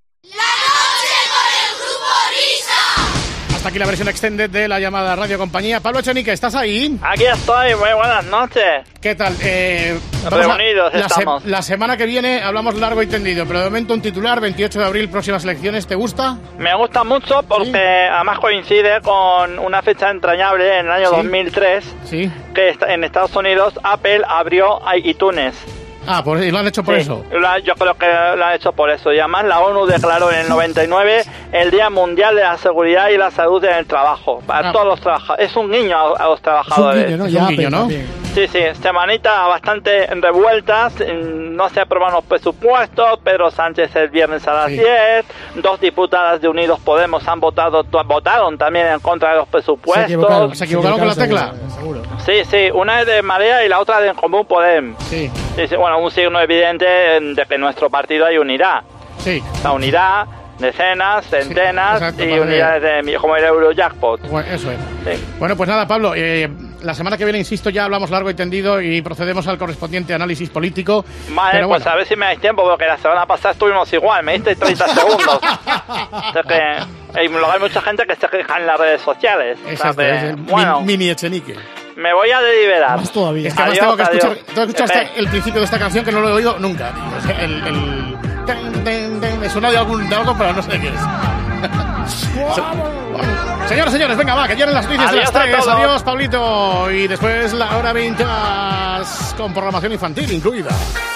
Hasta aquí la versión extended de la llamada Radio Compañía. Pablo Echenique, ¿estás ahí? Aquí estoy, muy buenas noches. ¿Qué tal? Eh, vamos a- Reunidos la, estamos. la semana que viene hablamos largo y tendido, pero de momento un titular, veintiocho de abril, próximas elecciones, ¿te gusta? Me gusta mucho porque además coincide con una fecha entrañable en el año Sí. dos mil tres, Sí. que est- en Estados Unidos Apple abrió iTunes. Ah, pues y lo han hecho por Sí, eso. lo- yo creo que lo han hecho por eso. Y además la ONU declaró en el noventa y nueve el Día Mundial de la Seguridad y la Salud en el Trabajo. Para Ah. todos los trabajadores. Es un guiño a, a los trabajadores. guiño, ¿no? Es Ya, un guiño, pero ¿no? también. Sí, sí, semanita bastante revueltas, mm, no se aprueban los presupuestos, Pedro Sánchez el viernes a las Sí. diez, dos diputadas de Unidos Podemos han votado, tu- votaron también en contra de los Se presupuestos. equivocaron. ¿Se equivocaron con la seguro, tecla? Seguro. Sí, sí, una es de Marea y la otra de En Común Podem. Sí, Sí, sí, bueno, un signo evidente de que en nuestro partido hay unidad. sí. La unidad, decenas, centenas exacto, y padre. unidades de mi- como el Eurojackpot. Bueno, eso es. Sí. Bueno, pues nada, Pablo, eh, la semana que viene, insisto, ya hablamos largo y tendido y procedemos al correspondiente análisis político. Vale, Pero pues bueno. a ver si me dais tiempo, porque la semana pasada estuvimos igual, me diste treinta segundos. O sea que hay, luego hay mucha gente que se queja en las redes sociales. O sea Exacto, que, es el bueno, min- mini Echenique. me voy a deliberar. Más todavía. Es que además Adiós, tengo que escuchar, adiós. tengo que escuchar Espera. hasta el principio de esta canción que no lo he oído nunca. tío. O sea, el, el... ten, ten, ten, me suena de algún de algo, pero no sé de qué es. Se- Señoras, señores, venga, va, que llegan las noticias de Adiós las a tres. todos. Adiós, Pablito. Y después la hora veinte con programación infantil incluida.